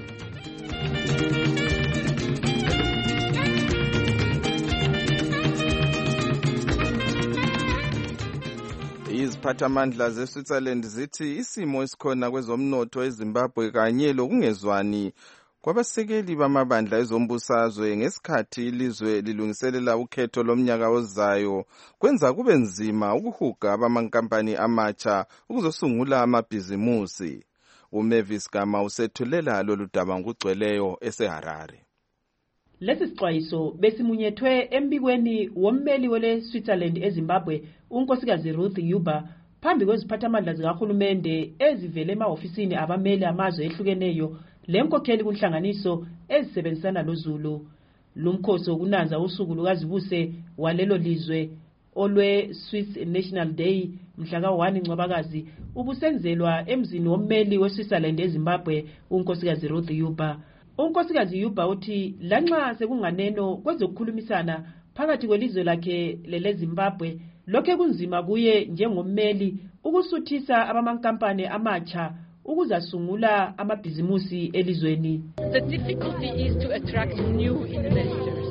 Iziphathamandla zeSwitzerland zithi isimo esikhona kwezomnotho eZimbabwe kanye lokungezwani kwabasekeli bamabandla ezombusazwe ngesikhathi ilizwe lilungiselela ukhetho lomnyaka ozayo kwenza kube nzima ukuhuga abamankampani amatsha ukuzosungula amabhizimusi. uMavis Gama usethulela lolu daba ngokugcweleyo eseHarare. Lesi sixwayiso besimunyethwe embikweni wommeli wele Switzerland eZimbabwe unkosikazi Ruth Yuba phambi kweziphathamandla zikahulumende ezivele ema-ofisini abameli amazwe ehlukeneyo lenkokheli kunhlanganiso ezisebenzisana loZulu. Lumkhosi wokunanza usuku lukazibuse walelo lizwe olwe Swiss National Day mhla ka one Ncwabakazi ubusenzelwa emzini wommeli weSwitzerland eZimbabwe unkosikazi Ruth Yuba. Unkosikazi Yuba uthi lanxa sekunganeno kwezokukhulumisana phakathi kwelizwe lakhe lele Zimbabwe lokho kunzima kuye njengommeli ukusuthisa abamankampani amatsha ukuzasungula amabhizimusi elizweni. The difficulty is to attract new investors.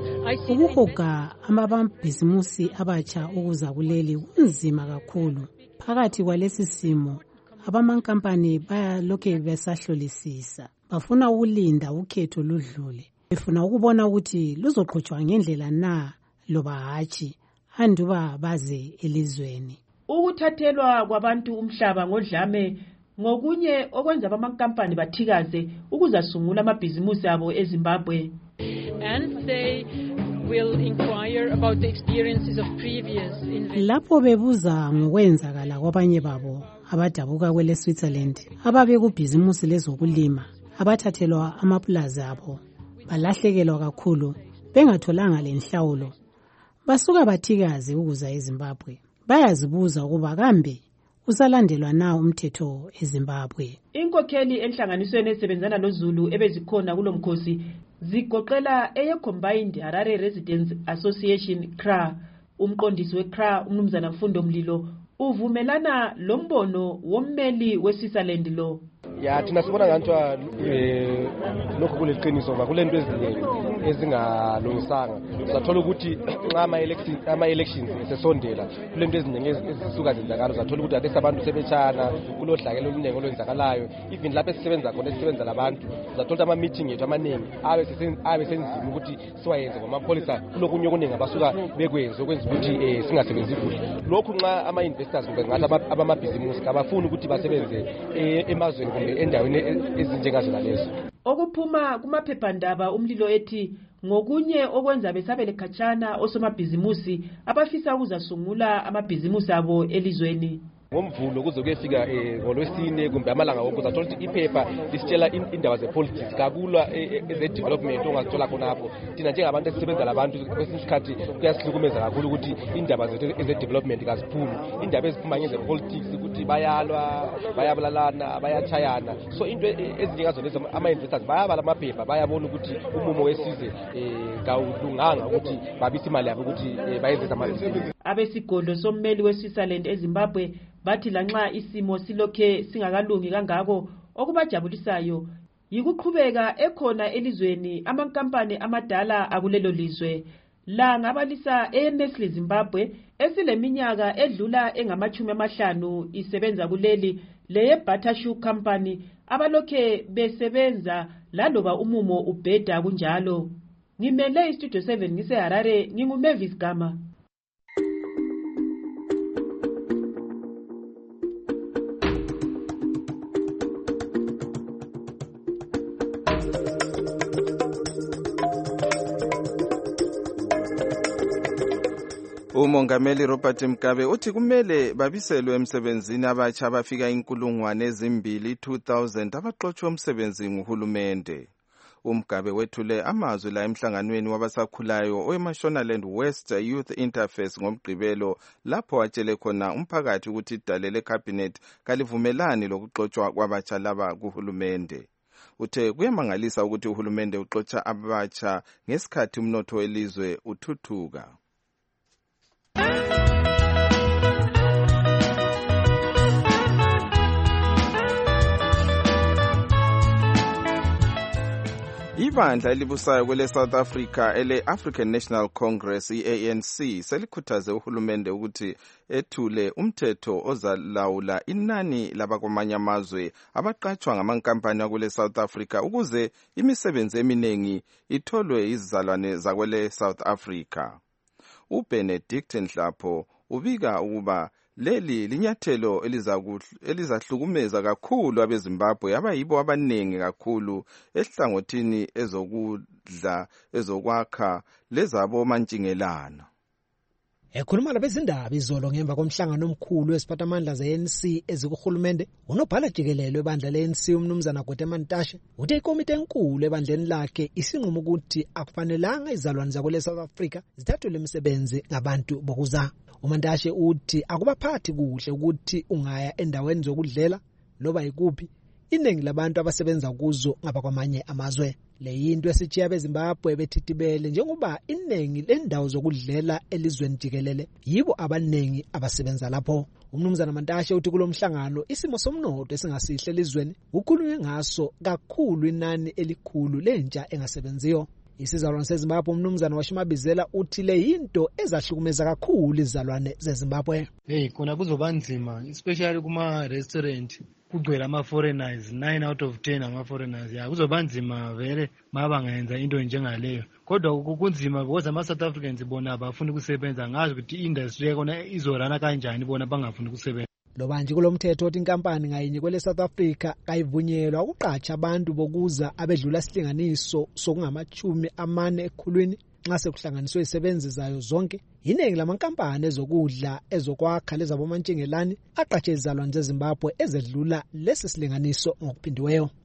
Ukuhuga amabhizimusi abatsha ukuza kuleli kunzima kakhulu. Phakathi kwalesi simo abamankampani bayalokhe besahlolisisa. Bafuna ukulinda ukhetho ludlule. Befuna ukubona ukuthi luzoqhutshwa ngendlela na loba hatshi anduba baze elizweni. Ukuthathelwa kwabantu umhlaba ngodlame ngokunye okwenza abamankampani bathikaze ukuzasungula amabhizimusi abo eZimbabwe. And they will inquire about the experiences of previous investors. Lapho bebuza ngokwenzakala kwabanye babo abadabuka kwele Switzerland ababe kubhizimusi lezokulima abathathelwa amapulazi abo balahlekelwa kakhulu bengatholanga lenhlawulo basuka bathikaze ukuza eZimbabwe. Bayazibuza ukuba kambe usalandelwa na umthetho eZimbabwe. Inkokheli enhlanganisweni esebenzana loZulu ebezikhona kulomkhosi zigoqela eye Combined Harare Residents Association C R A. Umqondisi we C R A umnumzana Mfundo Mlilo uvumelana lombono wommeli weSwitzerland lo. Ya thina sibona ngantwa eh lokho kuleqiniso ngoba kulento eziningi ezingalungisanga. Sizathola ukuthi ama elections ama elections esesondela kulento eziningi ezisuka zenzakala. Sizathola ukuthi ade sabantu sebetshana kulodlakela oluningi olwenzakalayo. Even lapho esisebenza khona esisebenza labantu sizathola ama meeting ethu amaningi abe abe senzima ukuthi siwayenze ngoba amapolisa kulokunye okuningi abasuka bekwenze okwenza ukuthi eh singasebenzi kuhle. Lokhu nxa ama investors kumbe ngathi abamabhizimusi abafuni ukuthi basebenze emazweni kumbe endaweni ezinjengazona lezo. Okuphuma kumaphephandaba umlilo ethi ngokunye okwenza besabele khatshana osomabhizimusi abafisa ukuzasungula amabhizimusi abo elizweni. Ngomvulo kuze kuyefika ngolwesine kumbe amalanga wonke uzathola ukuthi iphepha lisitshela indaba zepolitics kakulwa eze-development ongazithola khonapho. Thina njengabantu esisebenza labantu kwesinye isikhathi kuyasihlukumeza kakhulu ukuthi indaba zethu eze-development kaziphumi. Indaba eziphuma ngezepolitics ukuthi bayalwa, bayabulalana, bayachayana. So into ezinjengazo lezo ama-investors bayabala amaphepha bayabona ukuthi umumo wesizwe kawulunganga ukuthi babise imali yabo ukuthi bayenze amabhizinisi. Abesigodlo sommeli weSwitzerland eZimbabwe bathi lanxa isimo silokhe singakalungi kangako okubajabulisayo yikuqhubeka ekhona elizweni amankampani amadala akulelo lizwe. La ngabalisa eNestle Zimbabwe esileminyaka edlula engamachumi amahlanu isebenza kuleli leye Buttershoe Company abalokhe besebenza laloba umumo ubheda kunjalo. Ngimele iStudio seven ngise Harare nginguMavis Gama. Umongameli Robert Mugabe uthi kumele babiselwe emsebenzini abatsha abafika inkulungwane ezimbili two thousand abaxotshwe umsebenzi nguhulumende. uMgabe wethule amazwi la emhlanganweni wabasakhulayo weMashonaland West Youth Interface ngomgqibelo lapho watshele khona umphakathi ukuthi idale lecabinet kalivumelani lokuxotshwa kwabatsha laba kuhulumende. Uthe kuyamangalisa ukuthi uhulumende uxotsha abatsha ngesikhathi umnotho welizwe uthuthuka. Ibandla elibusayo kwele South Africa ele African National Congress i-A N C selikhuthaze uhulumende ukuthi ethule umthetho ozalawula inani labakwamanye amazwe abaqatshwa ngamankampani akule South Africa ukuze imisebenzi eminingi itholwe izizalwane zakwele South Africa. uBenedict Nhlapho ubika ukuba leli linyathelo elizahlukumeza kakhulu abeZimbabwe abayibo abaningi kakhulu ehlangothini ezokudla ezokwakha lezabo mantshingelana. Ekhuluma labezindaba izolo ngemva komhlangano omkhulu wesiphathamandla ze-A N C ezikuhulumende, unobhala jikelele webandla le-A N C umnumzana Gwede Mantashe uthe ikomiti enkulu ebandleni lakhe isinqumo ukuthi akufanelanga izalwane zakwele South Africa zithathwe imisebenzi ngabantu bokuza. uMantashe uthi akubaphathi kuhle ukuthi ungaya endaweni zokudlela loba ikuphi iningi labantu abasebenza kuzo ngabakwamanye amazwe. Le yinto esijiya beZimbabwe bethitibele njengoba iningi lendawo zokudlela elizweni jikelele yibo abaningi abasebenza lapho. Umnumzana Mantashe uthi kulomhlangano isimo somnotho esingasihle elizweni ukhulunywe ngaso kakhulu inani elikhulu lentsha engasebenziyo. Isizalwane seZimbabwe umnumzana washimabizela uthi le yinto ezahlukumeza kakhulu izizalwane zeZimbabwe. Hey kona kuzoba nzima especially kuma restaurant kugcwele ama foreigners nine out of ten ama foreigners ya kuzoba nzima vele mabangenza into njengaleyo. Kodwa kunzima because ama South Africans bona abafuni ukusebenza ngazi ukuthi industry yakona izorana kanjani bona bangafuni ukusebenza. Lo manje kulomthetho othi inkampani ngayinye kwele South Africa kayivunyelwa ukuqatsha abantu bokuza abedlula isilinganiso sokungamachumi amane ekhulwini nxa sekuhlanganiswe isebenzi zayo zonke. Iningi lamankampani ezokudla ezokwakha lezabo mantshingelani aqatshe izizalwane zeZimbabwe ezedlula lesi silinganiso ngokuphindiweyo.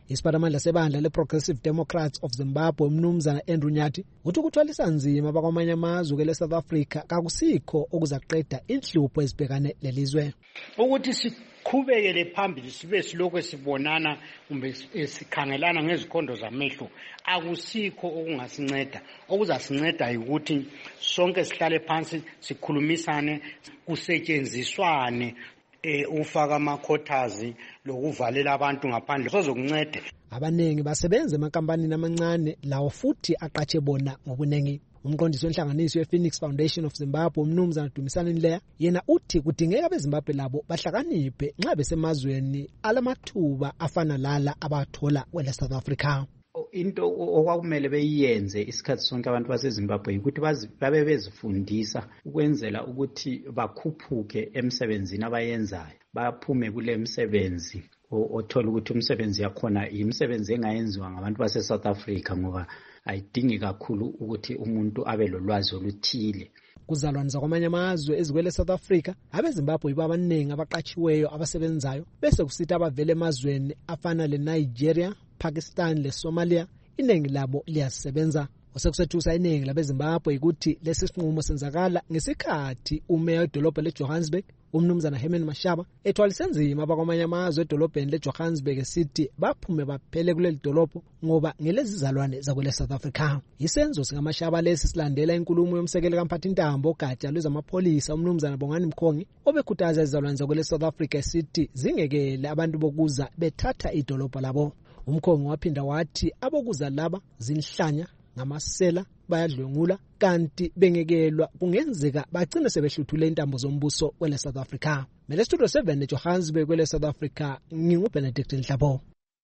Isiphatamandla sebandla le-Progressive Democrats of Zimbabwe umnumzana Andrew Nyati uthi ukuthwalisa nzima bakwamanye amazwe le South Africa kakusikho okuzaqeda inhlupho ezibhekane lelizwe. Ukuthi siqhubekele phambili sibe silokho sibonana kumbe sikhangelana ngezikhondo zamehlo akusikho okungasinceda. Okuzasinceda ukuthi sonke sihlale phansi sikhulumisane kusetshenziswane ufaka amakhotazi lokuvalela abantu ngaphandle sozokuncede. Abanengi basebenza emankampanini amancane lawo futhi aqatshe bona ngobunengi. Umqondisi wenhlanganiso ye-Phoenix Foundation of Zimbabwe umnumzana Dumisani Nleya yena uthi kudingeka abeZimbabwe labo bahlakaniphe nxa besemazweni alamathuba afana lala abathola kwele South Africa. Into okwakumele beyenze isikhathi sonke abantu baseZimbabwe ukuthi babe bezifundisa ukwenzela ukuthi bakhuphuke emsebenzini abayenzayo baphume kule msebenzi othola ukuthi umsebenzi yakhona imisebenzi engayenziwa ngabantu base South Africa ngoba ayidingi kakhulu ukuthi umuntu abe lolwazi oluthile. Kuzalwane zakwamanye amazwe ezikwele South Africa abeZimbabwe yibo abaningi abaqatshiweyo abasebenzayo bese kusithi abavele emazweni afana le Nigeria, Pakistan le Somalia iningi labo liyasebenza. Osekusethusa iningi labeZimbabwe ukuthi lesi sinqumo senzakala ngesikhathi umeya wedolobha leJohannesburg umnumzana Herman Mashaba ethwalise nzima abakwamanye amazwe edolobheni leJohannesburg esithi baphume baphele kuleli dolobho ngoba ngelezizalwane zakwele South Africa. Isenzo sikaMashaba lesi silandela inkulumo yomsekeli kaMphathintambo ogatsha lwezamapholisa umnumzana Bongani Mkhongi obekhuthaza izizalwane zakwele South Africa esithi zingekele abantu bokuza bethatha idolobho labo. Umkhongi waphinda wathi abokuza laba zinhlanya ngamasela bayadlwengula kanti bengekelwa kungenzeka bagcine sebehluthule intambo zombuso kwele South Africa. Mele studio seven eJohannesburg kwele South Africa nginguBenedict Nhlabo.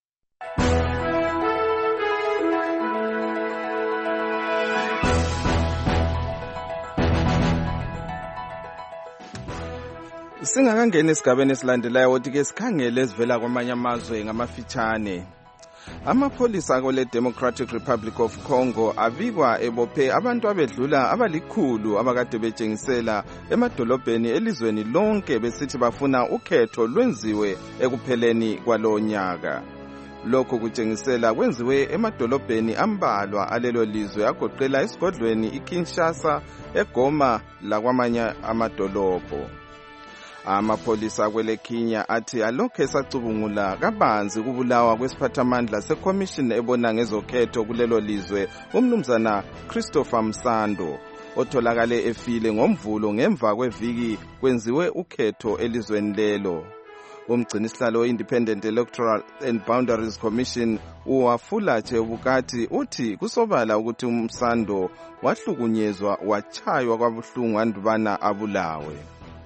Singakangena esigabeni esilandelayo ukuthi ke sikhangele ezivela kwamanye amazwe ngamafitshane. Amapholisa kwele Democratic Republic of Congo abikwa ebophe abantu abedlula abalikhulu abakade betshengisela emadolobheni elizweni lonke besithi bafuna ukhetho lwenziwe ekupheleni kwalonyaka. Lokho kutshengisela kwenziwe emadolobheni ambalwa alelo lizwe agoqela esigodlweni iKinshasa, eGoma lakwamanye amadolobho. Amapholisa kwele Kenya athi alokhe sacubungula kabanzi kubulawa kwesiphathamandla seCommission ebona ngezokhetho kulelo lizwe umnumzana Christopher Msando otholakale efile ngomvulo ngemva kweviki kwenziwe ukhetho elizweni lelo. Umgcinisihlalo we-Independent Electoral and Boundaries Commission uWafula Chebukati uthi kusobala ukuthi uMsando wahlukunyezwa wachaywa kwabuhlungu andubana abulawe.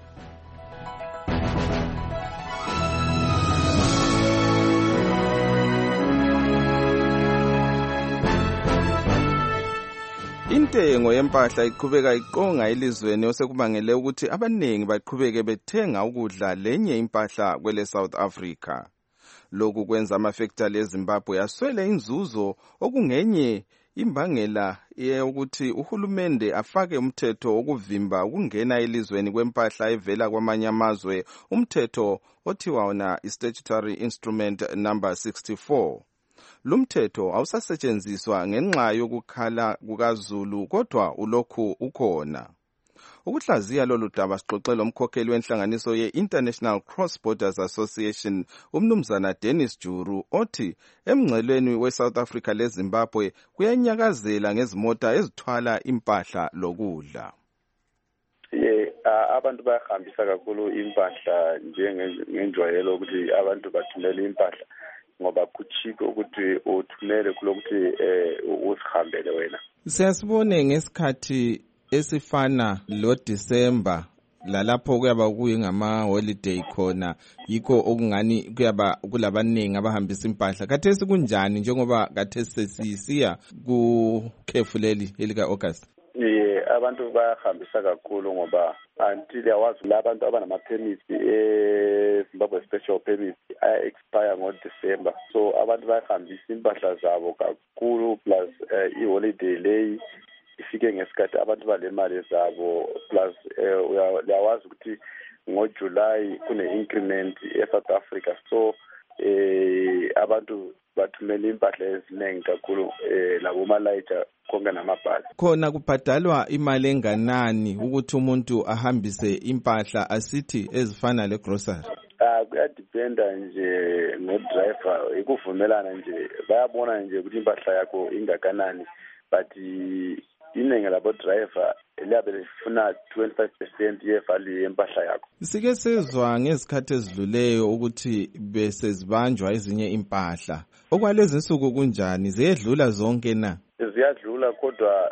Intengo yempahla iqhubeka iqonga elizweni osekubangele ukuthi abaningi baqhubeke bethenga ukudla lenye impahla kwele South Africa. Lokhu kwenza amafactory eZimbabwe aswele inzuzo okungenye imbangela yokuthi uhulumende afake umthetho wokuvimba ukungena elizweni kwempahla evela kwamanye amazwe, umthetho othiwa wona i-Statutory Instrument number sixty-four. Lumthetho awusasetshenziswa ngenxa yokukhala kukaZulu kodwa ulokhu ukhona. Ukuhlaziya lolu daba sixoxela umkhokheli wenhlanganiso ye-International Cross Borders Association umnumzana Dennis Juru othi emngcelweni we-South Africa leZimbabwe kuyanyakazela ngezimota ezithwala impahla lokudla. Ye abantu bayahambisa kakhulu impahla njengenjwayelo ukuthi abantu bathumele impahla ngoba kuchike ukuthi uthumele kulokuthi eh usihambele wena. Siyasibone ngesikhathi esifana lo December lalapho kuyaba kuyingama holiday khona yikho okungani kuyaba kulabaningi abahambisa impahla. Khathesi kunjani njengoba khathesi sisiya ku khefu leli elika August? Ye abantu bayahambisa kakhulu ngoba until yawazi labantu abanama permits eh Zimbabwe special permits aya expire ngo December, so abantu bayahambisa impahla zabo kakhulu plus uh, i-holiday lay ifike ngesikhathi abantu balemali zabo plus uyawazi uh, ukuthi ngo July kune increment e South Africa, so eh abantu bathumele impahla eziningi kakhulu um labomalayitsha konke namabhasi. Khona kubhadalwa imali enganani ukuthi umuntu ahambise impahla asithi ezifana le-grocery? Ah, kuyadependa nje ngodriver, ikuvumelana nje, bayabona nje ukuthi impahla yakho ingakanani, but iningi labodriver liyabe lifuna twenty-five percent ye-value yempahla yakho. Sike sezwa ngezikhathi ezidluleyo ukuthi bese zibanjwa ezinye impahla. Okwalezi insuku kunjani? Ziyedlula zonke na? Ziyadlula kodwa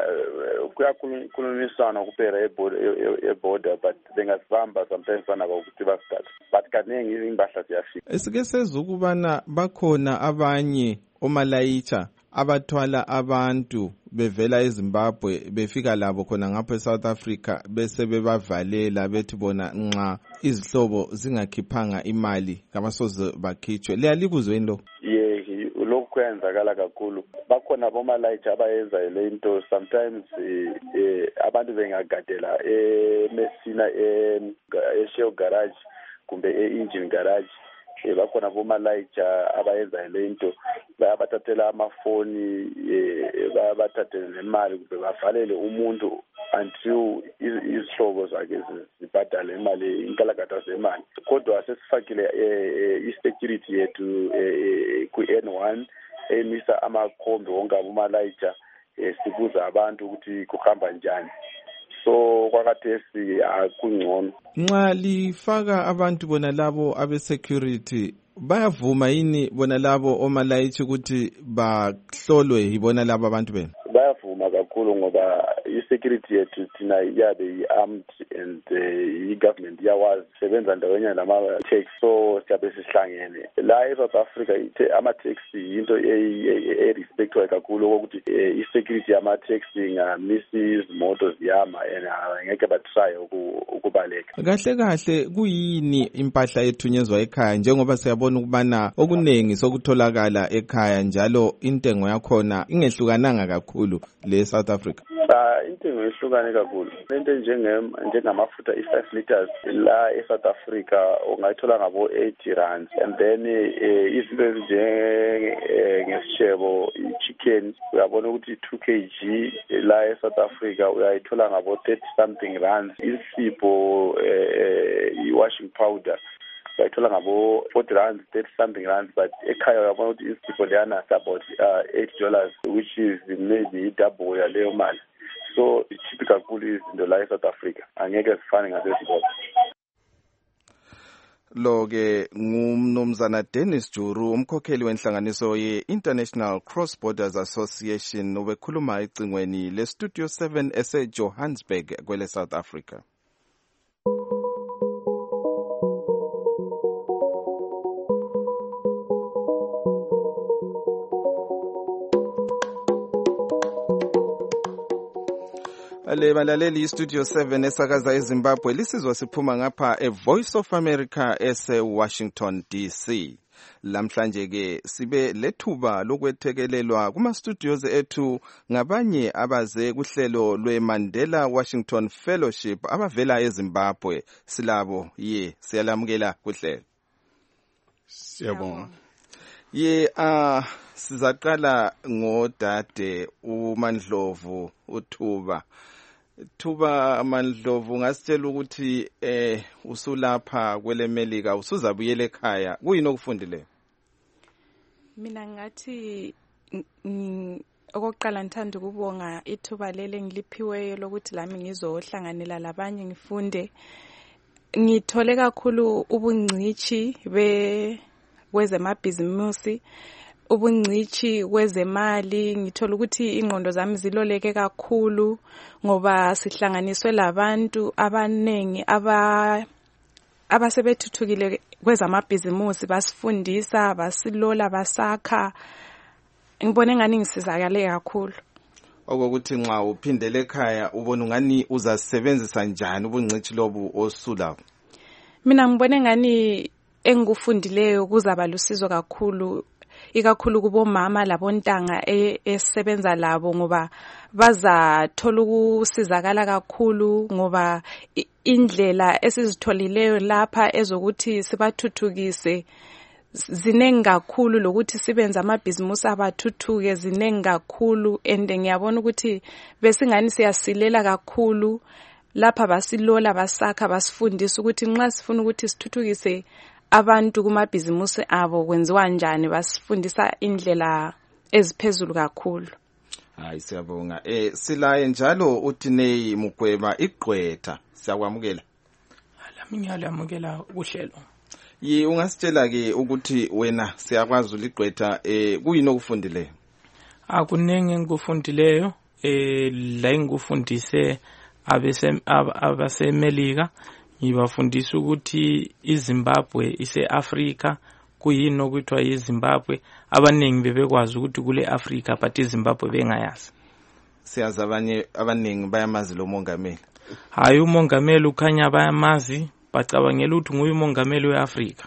kuyakhulumisana kuphela eborder, but bengasibamba sometimes banaba ukuthi basithathe, but kaningi impahla ziyafika. Sike sezwa ukubana bakhona abanye omalayitsha abathwala abantu bevela eZimbabwe befika labo khona ngapha eSouth Africa bese bebavalela bethi bona nxa izihlobo zingakhiphanga imali kabasoze bakhitshwe. Liyalikuzweni lo? Yeah, lokhu kuyenzakala kakhulu. Bakhona abomalayitsha abayenza le into sometimes eh abantu bengagadela eMessina eShell garage kumbe e-engine garage. Eh bakhona abomalayitsha abayenza le into, bayabathathela amafoni, eh bayabathathela nemali kumbe bavalele umuntu until izihlobo zakhe zibhadale imali, inkalakatha zemali. Kodwa sesifakile i-security yethu ku-N one emisa amakhombe wonke abomalayitsha, sibuza abantu ukuthi kuhamba njani. So kwakathesi akungcono. Nxa lifaka abantu bona labo abe-security bayavuma yini bona labo omalayitshi ukuthi bahlolwe yibona labo abantu bena? Bayavuma kakhulu ngoba i-security yethu thina yabe yi-armed and i-government yawazi sebenza ndawenyana nama-tax, so siyabe sihlangene la e-South Africa. Ama-taxi yinto e-respectwayo kakhulu ukuthi i-security yama-taxi ngamisi izimoto ziyama and ngeke batry ukubaleka. Kahle kahle kuyini impahla ethunyezwa ekhaya njengoba siyabona ukubana okuningi sokutholakala ekhaya njalo intengo yakhona ingehlukananga kakhulu le South Africa? Ah, intengo yehlukane kakhulu. Into njenge njengamafutha i-five liters la e-South Africa ungayithola ngabo eighty rand, and then izinto ezinjenge ngesishebo i-chicken uyabona ukuthi two kilograms la e-South Africa uyayithola ngabo thirty something rand. Isipho i-washing powder bayithola ngabo forty rand, thirty something rand, but ekhaya uyabona ukuthi isipho leyana about uh, eight dollars, which is maybe double yaleyo mali. So cheap kakhulu izinto la eSouth Africa, angeke sifane ngaseZimbabwe. Lo ke ngumnumzana Dennis Juru, umkhokheli wenhlanganiso ye-International Cross Borders Association, obekhuluma ecingweni le-Studio seven ese-Johannesburg kwele South Africa. Ale balaleli iStudio seven esakaza eZimbabwe lisizwa siphuma ngapha eVoice of America ese Washington D C. Lamhlanje ke sibe lethuba lokwethekelelwa kuma studios ethu ngabanye abaze kuhlelo lweMandela Washington Fellowship abavela eZimbabwe. Silabo ye siyalamukela kuhlelo. Siyabonga. Ye ah sizaqala ngodade uMandlovu uThuba. Thuba Mandlovu, ngasitshela ukuthi eh usulapha kwele Melika usuzabuyela ekhaya, kuyini okufundile? Mina ngathi okokuqala ngithanda ukubonga ithuba lele ngiliphiweyo lokuthi lami ngizohlanganela labanye ngifunde. Ngithole kakhulu ubungcichi be kwezemabhizimusi, ubungcichi kwezemali. Ngithola ukuthi ingqondo zami ziloleke kakhulu ngoba sihlanganiswe labantu abanengi aba abasebethuthukile kwezamabhizimusi, basifundisa, basilola, basakha. Ngibone ngani ngisizakale kakhulu. Okokuthi nxa uphindele ekhaya ubona ngani uzasebenzisa njani ubungcichi lobu osula? Mina ngibone ngani engikufundileyo kuzaba lusizo kakhulu, ikakhulu kubomama labontanga esebenza labo, ngoba bazathola ukusizakala kakhulu ngoba indlela esizitholileyo lapha ezokuthi sibathuthukise zinengi kakhulu lokuthi sibenze amabhizimusi abathuthuke zinengi kakhulu and ngiyabona ukuthi besingani siyasilela kakhulu lapha basilola basakha basifundisa ukuthi nxa sifuna ukuthi sithuthukise abantu kumabhizimusi abo kwenziwa njani basifundisa indlela eziphezulu kakhulu. Hayi siyabonga. Eh silaye njalo uTinei Mugweba igqwetha siyakwamukela. Lami ngiyamukela uhlelo. Yi ungasitshela ke ukuthi wena siyakwazi uligqwetha eh kuyini okufundileyo? Akunenge ngikufundileyo eh la ngikufundise abese abasemelika ngibafundisa ukuthi iZimbabwe ise-Africa kuyini okuthiwa yiZimbabwe abaningi bebekwazi ukuthi kule Africa but iZimbabwe bengayazi. Siyazi abanye abaningi bayamazi lo mongameli. Hayi umongameli ukhanya bayamazi bacabangela ukuthi nguye umongameli weAfrica.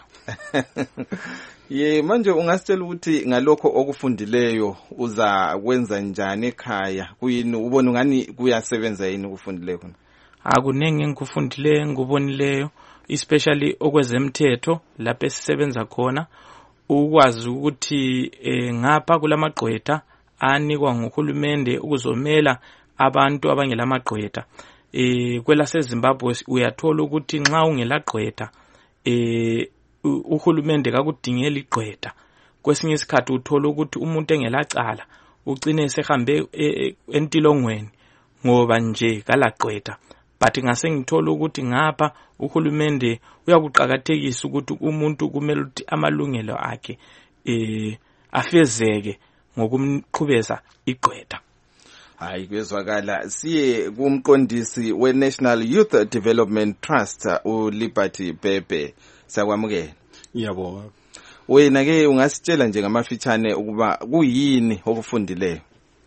Ye manje ungasitshela ukuthi ngalokho okufundileyo uza kwenza njani ekhaya kuyini ubona ngani kuyasebenza yini ukufundileyo khona? Akunenge engikufundileyo ngubonileyo especially okwezemthetho lapho esisebenza khona ukwazi ukuthi eh, ngapha kulamagqwetha anikwa nguhulumende ukuzomela abantu abangelamagqwetha. Eh kwela seZimbabwe uyathola ukuthi nxa ungelagqwetha eh uhulumende kakudingela igqwetha. Kwesinye isikhathi uthola ukuthi umuntu engelacala ugcine sehambe entilongweni ngoba nje kalagqwetha. But ngase ngithola ukuthi ngapha uhulumende uyakuqhakathekisa ukuthi umuntu kumele ukuthi amalungelo akhe eh afezeke ngokumqhubeza igqwetha. Hayi kwezwakala siye kumqondisi weNational Youth Development Trust uLiberty Bhebhe siyakwamukela. Ngiyabonga. Wena ke ungasitshela nje ngamafitshane ukuba kuyini okufundileyo?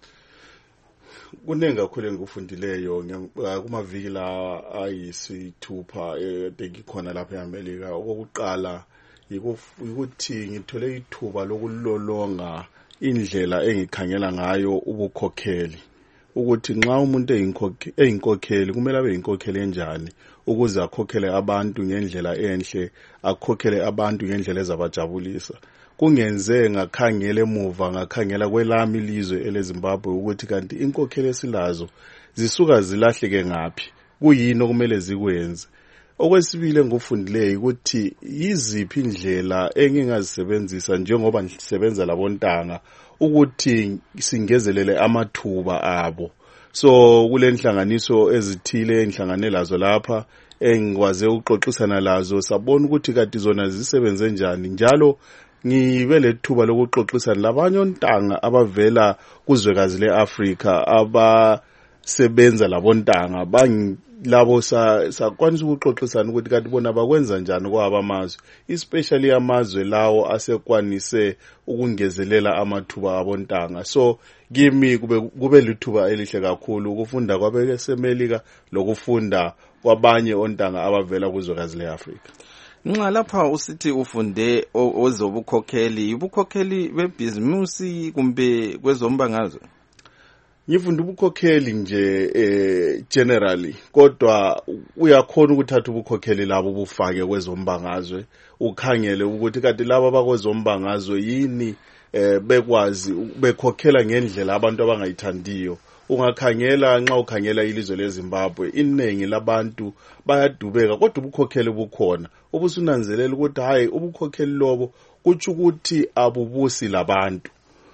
Kunengi kakhulu engikufundileyo kumaviki la ayisithupha engikhona lapha eAmerica. Okokuqala ukuthi ngithole ithuba lokulolonga indlela engikhangela ngayo ubukhokheli ukuthi nxa umuntu eyinkokheli kumele abe yinkokheli enjani ukuze akhokhele abantu ngendlela enhle akhokhele abantu ngendlela ezabajabulisa. Kungenze ngakhangela emuva ngakhangela kwelami ilizwe eleZimbabwe ukuthi kanti inkokheli esilazo zisuka zilahleke ngapi kuyini okumele zikwenze. Okwesibili ngufundileyo ukuthi yiziphi indlela engingazisebenzisa njengoba ngisebenza labontanga ukuthi singezelele amathuba abo. So kule nhlanganiso ezithile enhlangane lazo lapha engikwaze ukuxoxisana lazo sabona ukuthi kanti zona zisebenze njani njalo ngibe lethuba lokuxoxisana labanye ontanga abavela kuzwekazi leAfrica abasebenza labontanga bangilabo sakwanisa ukuxoxisana ukuthi kanti bona bakwenza njani kwaba amazwe especially amazwe lawo asekwanise ukungezelela amathuba abontanga. So kimi kube kube lithuba elihle kakhulu ukufunda kwabesemelika lokufunda kwabanye ontanga abavela kuzwekazi leAfrica. Nxa lapha usithi ufunde ozobukhokheli ubukhokheli bebhizimusi kumbe kwezombangazwe? Ngifunda ubukhokheli nje eh generally kodwa uyakhona ukuthatha ubukhokheli labo bufake kwezombangazwe ukhangele ukuthi kanti laba bakwezombangazwe yini eh bekwazi bekhokhela ngendlela abantu abangayithandiyo. Ungakhangela nxa ukhangela ilizwe leZimbabwe inengi labantu bayadubeka kodwa ubukhokheli bukhona obusunanzelela ukuthi hayi ubukhokheli lobo kuthi ukuthi abubusi labantu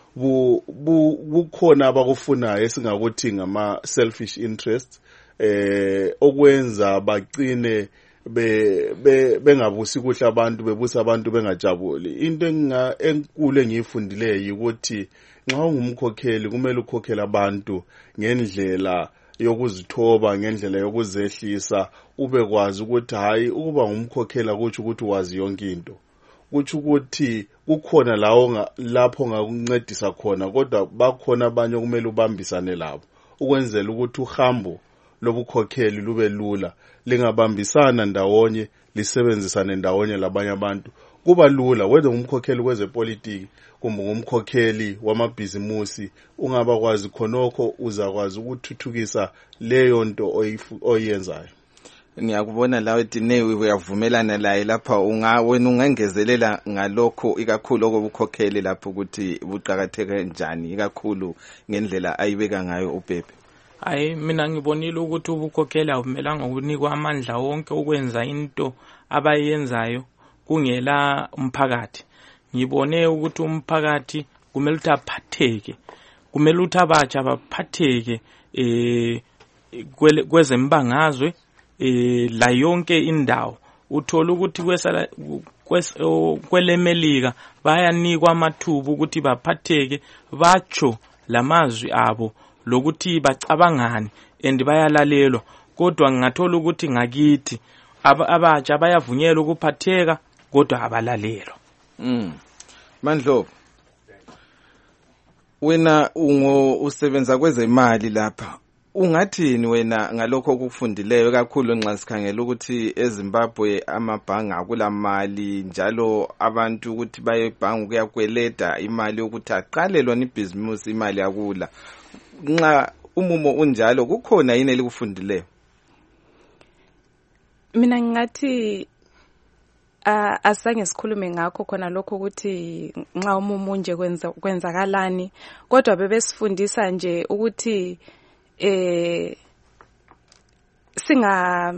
bukhona abakufunayo esingakuthi ngama selfish interest eh okwenza bagcine be bengabusi kuhle abantu bebusa abantu bengajabuli. Into enga enkulu engiyifundileyo ukuthi nxa ungumkhokheli kumele ukhokhele abantu ngendlela yokuzithoba ngendlela yokuzehlisa ubekwazi ukuthi hayi ukuba ngumkhokheli ukuthi ukuthi wazi yonke into kuthi ukuthi kukhona lawo lapho ngakuncedisa khona kodwa bakhona abanye kumele ubambisane labo ukwenzela ukuthi uhambo lobukhokheli lube lula lingabambisana ndawonye lisebenzisane ndawonye labanye abantu kuba lula whether umkhokheli kwezepolitiki kumbe ngumkhokheli wamabhizimusi ungaba kwazi khonokho uzakwazi ukuthuthukisa leyo nto oyenzayo. ngiyakubona lawe Tinewi uyavumelana laye lapha unga wena ungengezelela ngalokho ikakhulu okubukhokheli lapho ukuthi buqhakatheke njani ikakhulu ngendlela ayibeka ngayo uBhebhe. Hayi mina ngibonile ukuthi ubukhokheli awumelanga ukunikwa amandla wonke ukwenza into abayenzayo kungela umphakathi. Ngibone ukuthi umphakathi kumele ukuthi aphatheke, kumele ukuthi abatsha baphatheke eh kwezembangazwe eh la yonke indawo. Uthola ukuthi kwesala kwelemelika bayanikwa amathuba ukuthi baphatheke batsho lamazwi abo lokuthi bacabangani and bayalalelwa. Kodwa ngathola ukuthi ngakithi abatsha bayavunyelwa ukuphatheka kodwa abalalelwa. Mm. Mandlovu, wena ungo usebenza kwezemali lapha, ungathini wena ngalokho okufundileyo kakhulu nxa sikhangela ukuthi eZimbabwe amabhanga akulamali njalo abantu ukuthi baye ebhanga kuyakweleda imali ukuthi aqalelwa ibhizimusi imali akula. Nxa umumo unjalo kukhona yini elikufundileyo? Mina ngathi Uh, asange sikhulume ngakho khona lokho ukuthi nxa umumu nje kwenza kwenzakalani, kodwa bebesifundisa nje ukuthi eh singa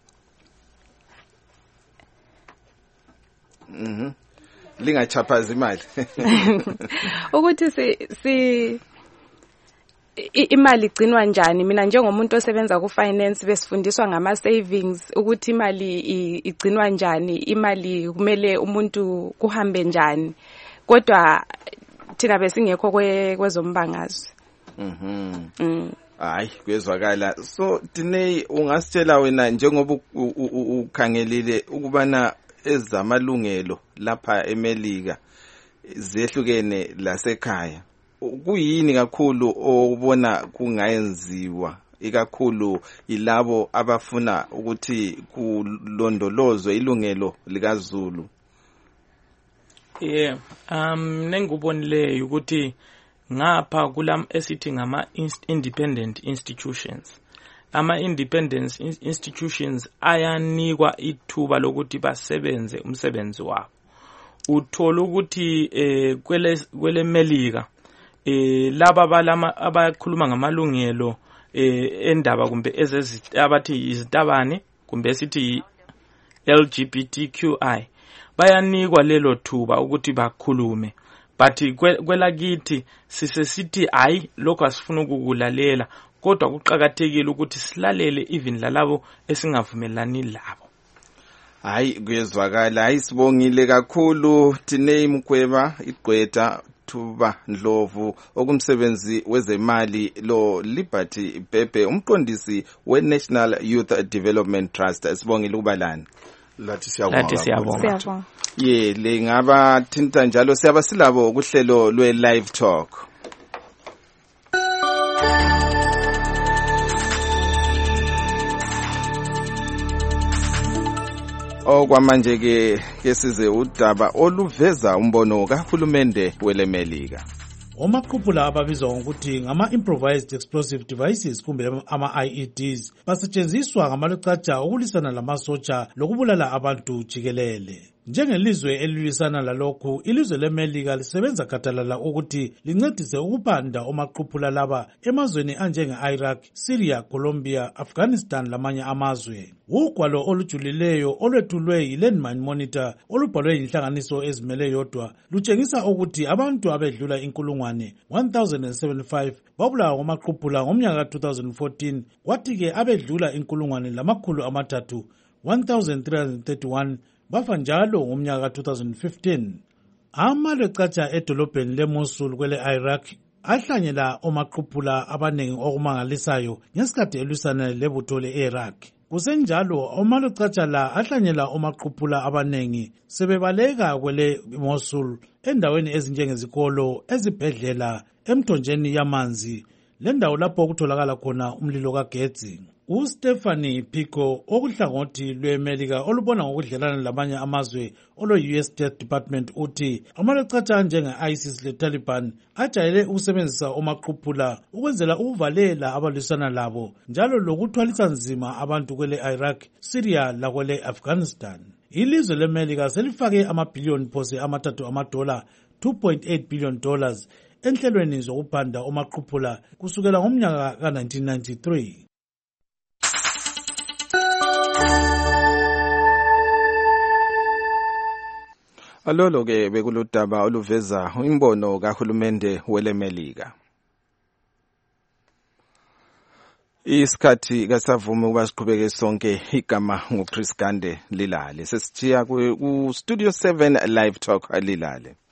mhm lingachaphaza imali ukuthi si, si imali igcinwa njani. Mina njengomuntu osebenza ku finance besifundiswa ngama savings ukuthi imali igcinwa njani, imali kumele umuntu kuhambe njani, kodwa thina besingekho kwezombangazwe. Mhm mm hayi kwezwakala. So Tinei ungasitshela wena njengoba ukhangelile ukubana ezamalungelo lapha eMelika zehlukene lasekhaya, kuyini kakhulu obona kungayenziwa ikakhulu ilabo abafuna ukuthi kulondolozwe ilungelo likaZulu? Yeah, um nengubonileyo ukuthi ngapha kulam esithi ngama independent institutions, ama independent institutions ayanikwa ithuba lokuthi basebenze umsebenzi wabo. Uthola ukuthi eh kwele kwele Melika eh laba balama abakhuluma ngamalungelo eh endaba kumbe ezezithi izitabane kumbe sithi L G B T Q I bayanikwa lelo thuba ukuthi bakhulume, but kwelakithi sisesithi hayi lokho asifuna ukukulalela, kodwa kuqhakathekile ukuthi silalele even lalabo esingavumelani labo. Hayi kuyezwakala. Hayi sibongile kakhulu Tinei Mkweba igqwetha Thuba Ndlovu okumsebenzi wezemali lo Liberty Bhebhe umqondisi we National Youth Development Trust. Sibongile ukubalana. Lathi siyabonga. Siyabonga. Ye le ngaba thinta njalo siyaba silabo kuhlelo lwe live talk. Okwamanje ke kesize udaba oluveza umbono kahulumende welemelika. Omaqhuphula ababizwa ngokuthi ngama improvised explosive devices kumbe ama I E Ds basetshenziswa ngamalucatsha okulisana lamasotsha lokubulala abantu jikelele. Njengelizwe elilwisana lalokhu, ilizwe leMelika lisebenza khathalala ukuthi lincedise ukupanda omaqhuphula laba emazweni anjenge-Iraq, Syria, Colombia, Afghanistan lamanye amazwe. Ugwalo olujulileyo olwethulwe yi-Landmine Monitor olubhalwe yinhlanganiso ezimele yodwa lutshengisa ukuthi abantu abedlula inkulungwane one thousand seventy-five babulawa ngomaqhuphula ngomnyaka two thousand fourteen, kwathi-ke abedlula inkulungwane lamakhulu amathathu one thousand three hundred thirty-one bafa njalo ngomnyaka two thousand fifteen. Amalecatsha edolobheni leMosul kwele Iraq ahlanyela omaqhuphula abanengi okumangalisayo ngesikhathi elwisana lebutho le-Iraq. Kusenjalo omalecatsha la ahlanyela omaqhuphula abanengi sebebaleka kwele Mosul endaweni ezinjengezikolo, ezibhedlela, emthonjeni yamanzi lendawo lapho kutholakala khona umlilo kagetsi. uStephanie Pico okuhlangothi lweMelika olubona ngokudlelana lamanye amazwe olo-U S State Department uthi amalecatsha njenge-ISIS le-Taliban ajayele ukusebenzisa omaqhuphula ukwenzela ukuvalela abalwisana labo njalo lokuthwalisa nzima abantu kwele Iraq, Syria lakwele Afghanistan. Ilizwe leMelika selifake amabhiliyoni phose amathathu amadola two point eight billion dollars enhlelweni zokuphanda omaqhuphula kusukela ngomnyaka ka nineteen ninety-three. Alolo ke bekuludaba oluveza imbono kahulumende weleMelika. Isikhathi kasavume ukuba siqhubeke sonke igama nguChris Gande Lilale. Sesijiya ku Studio seven Live Talk Lilale.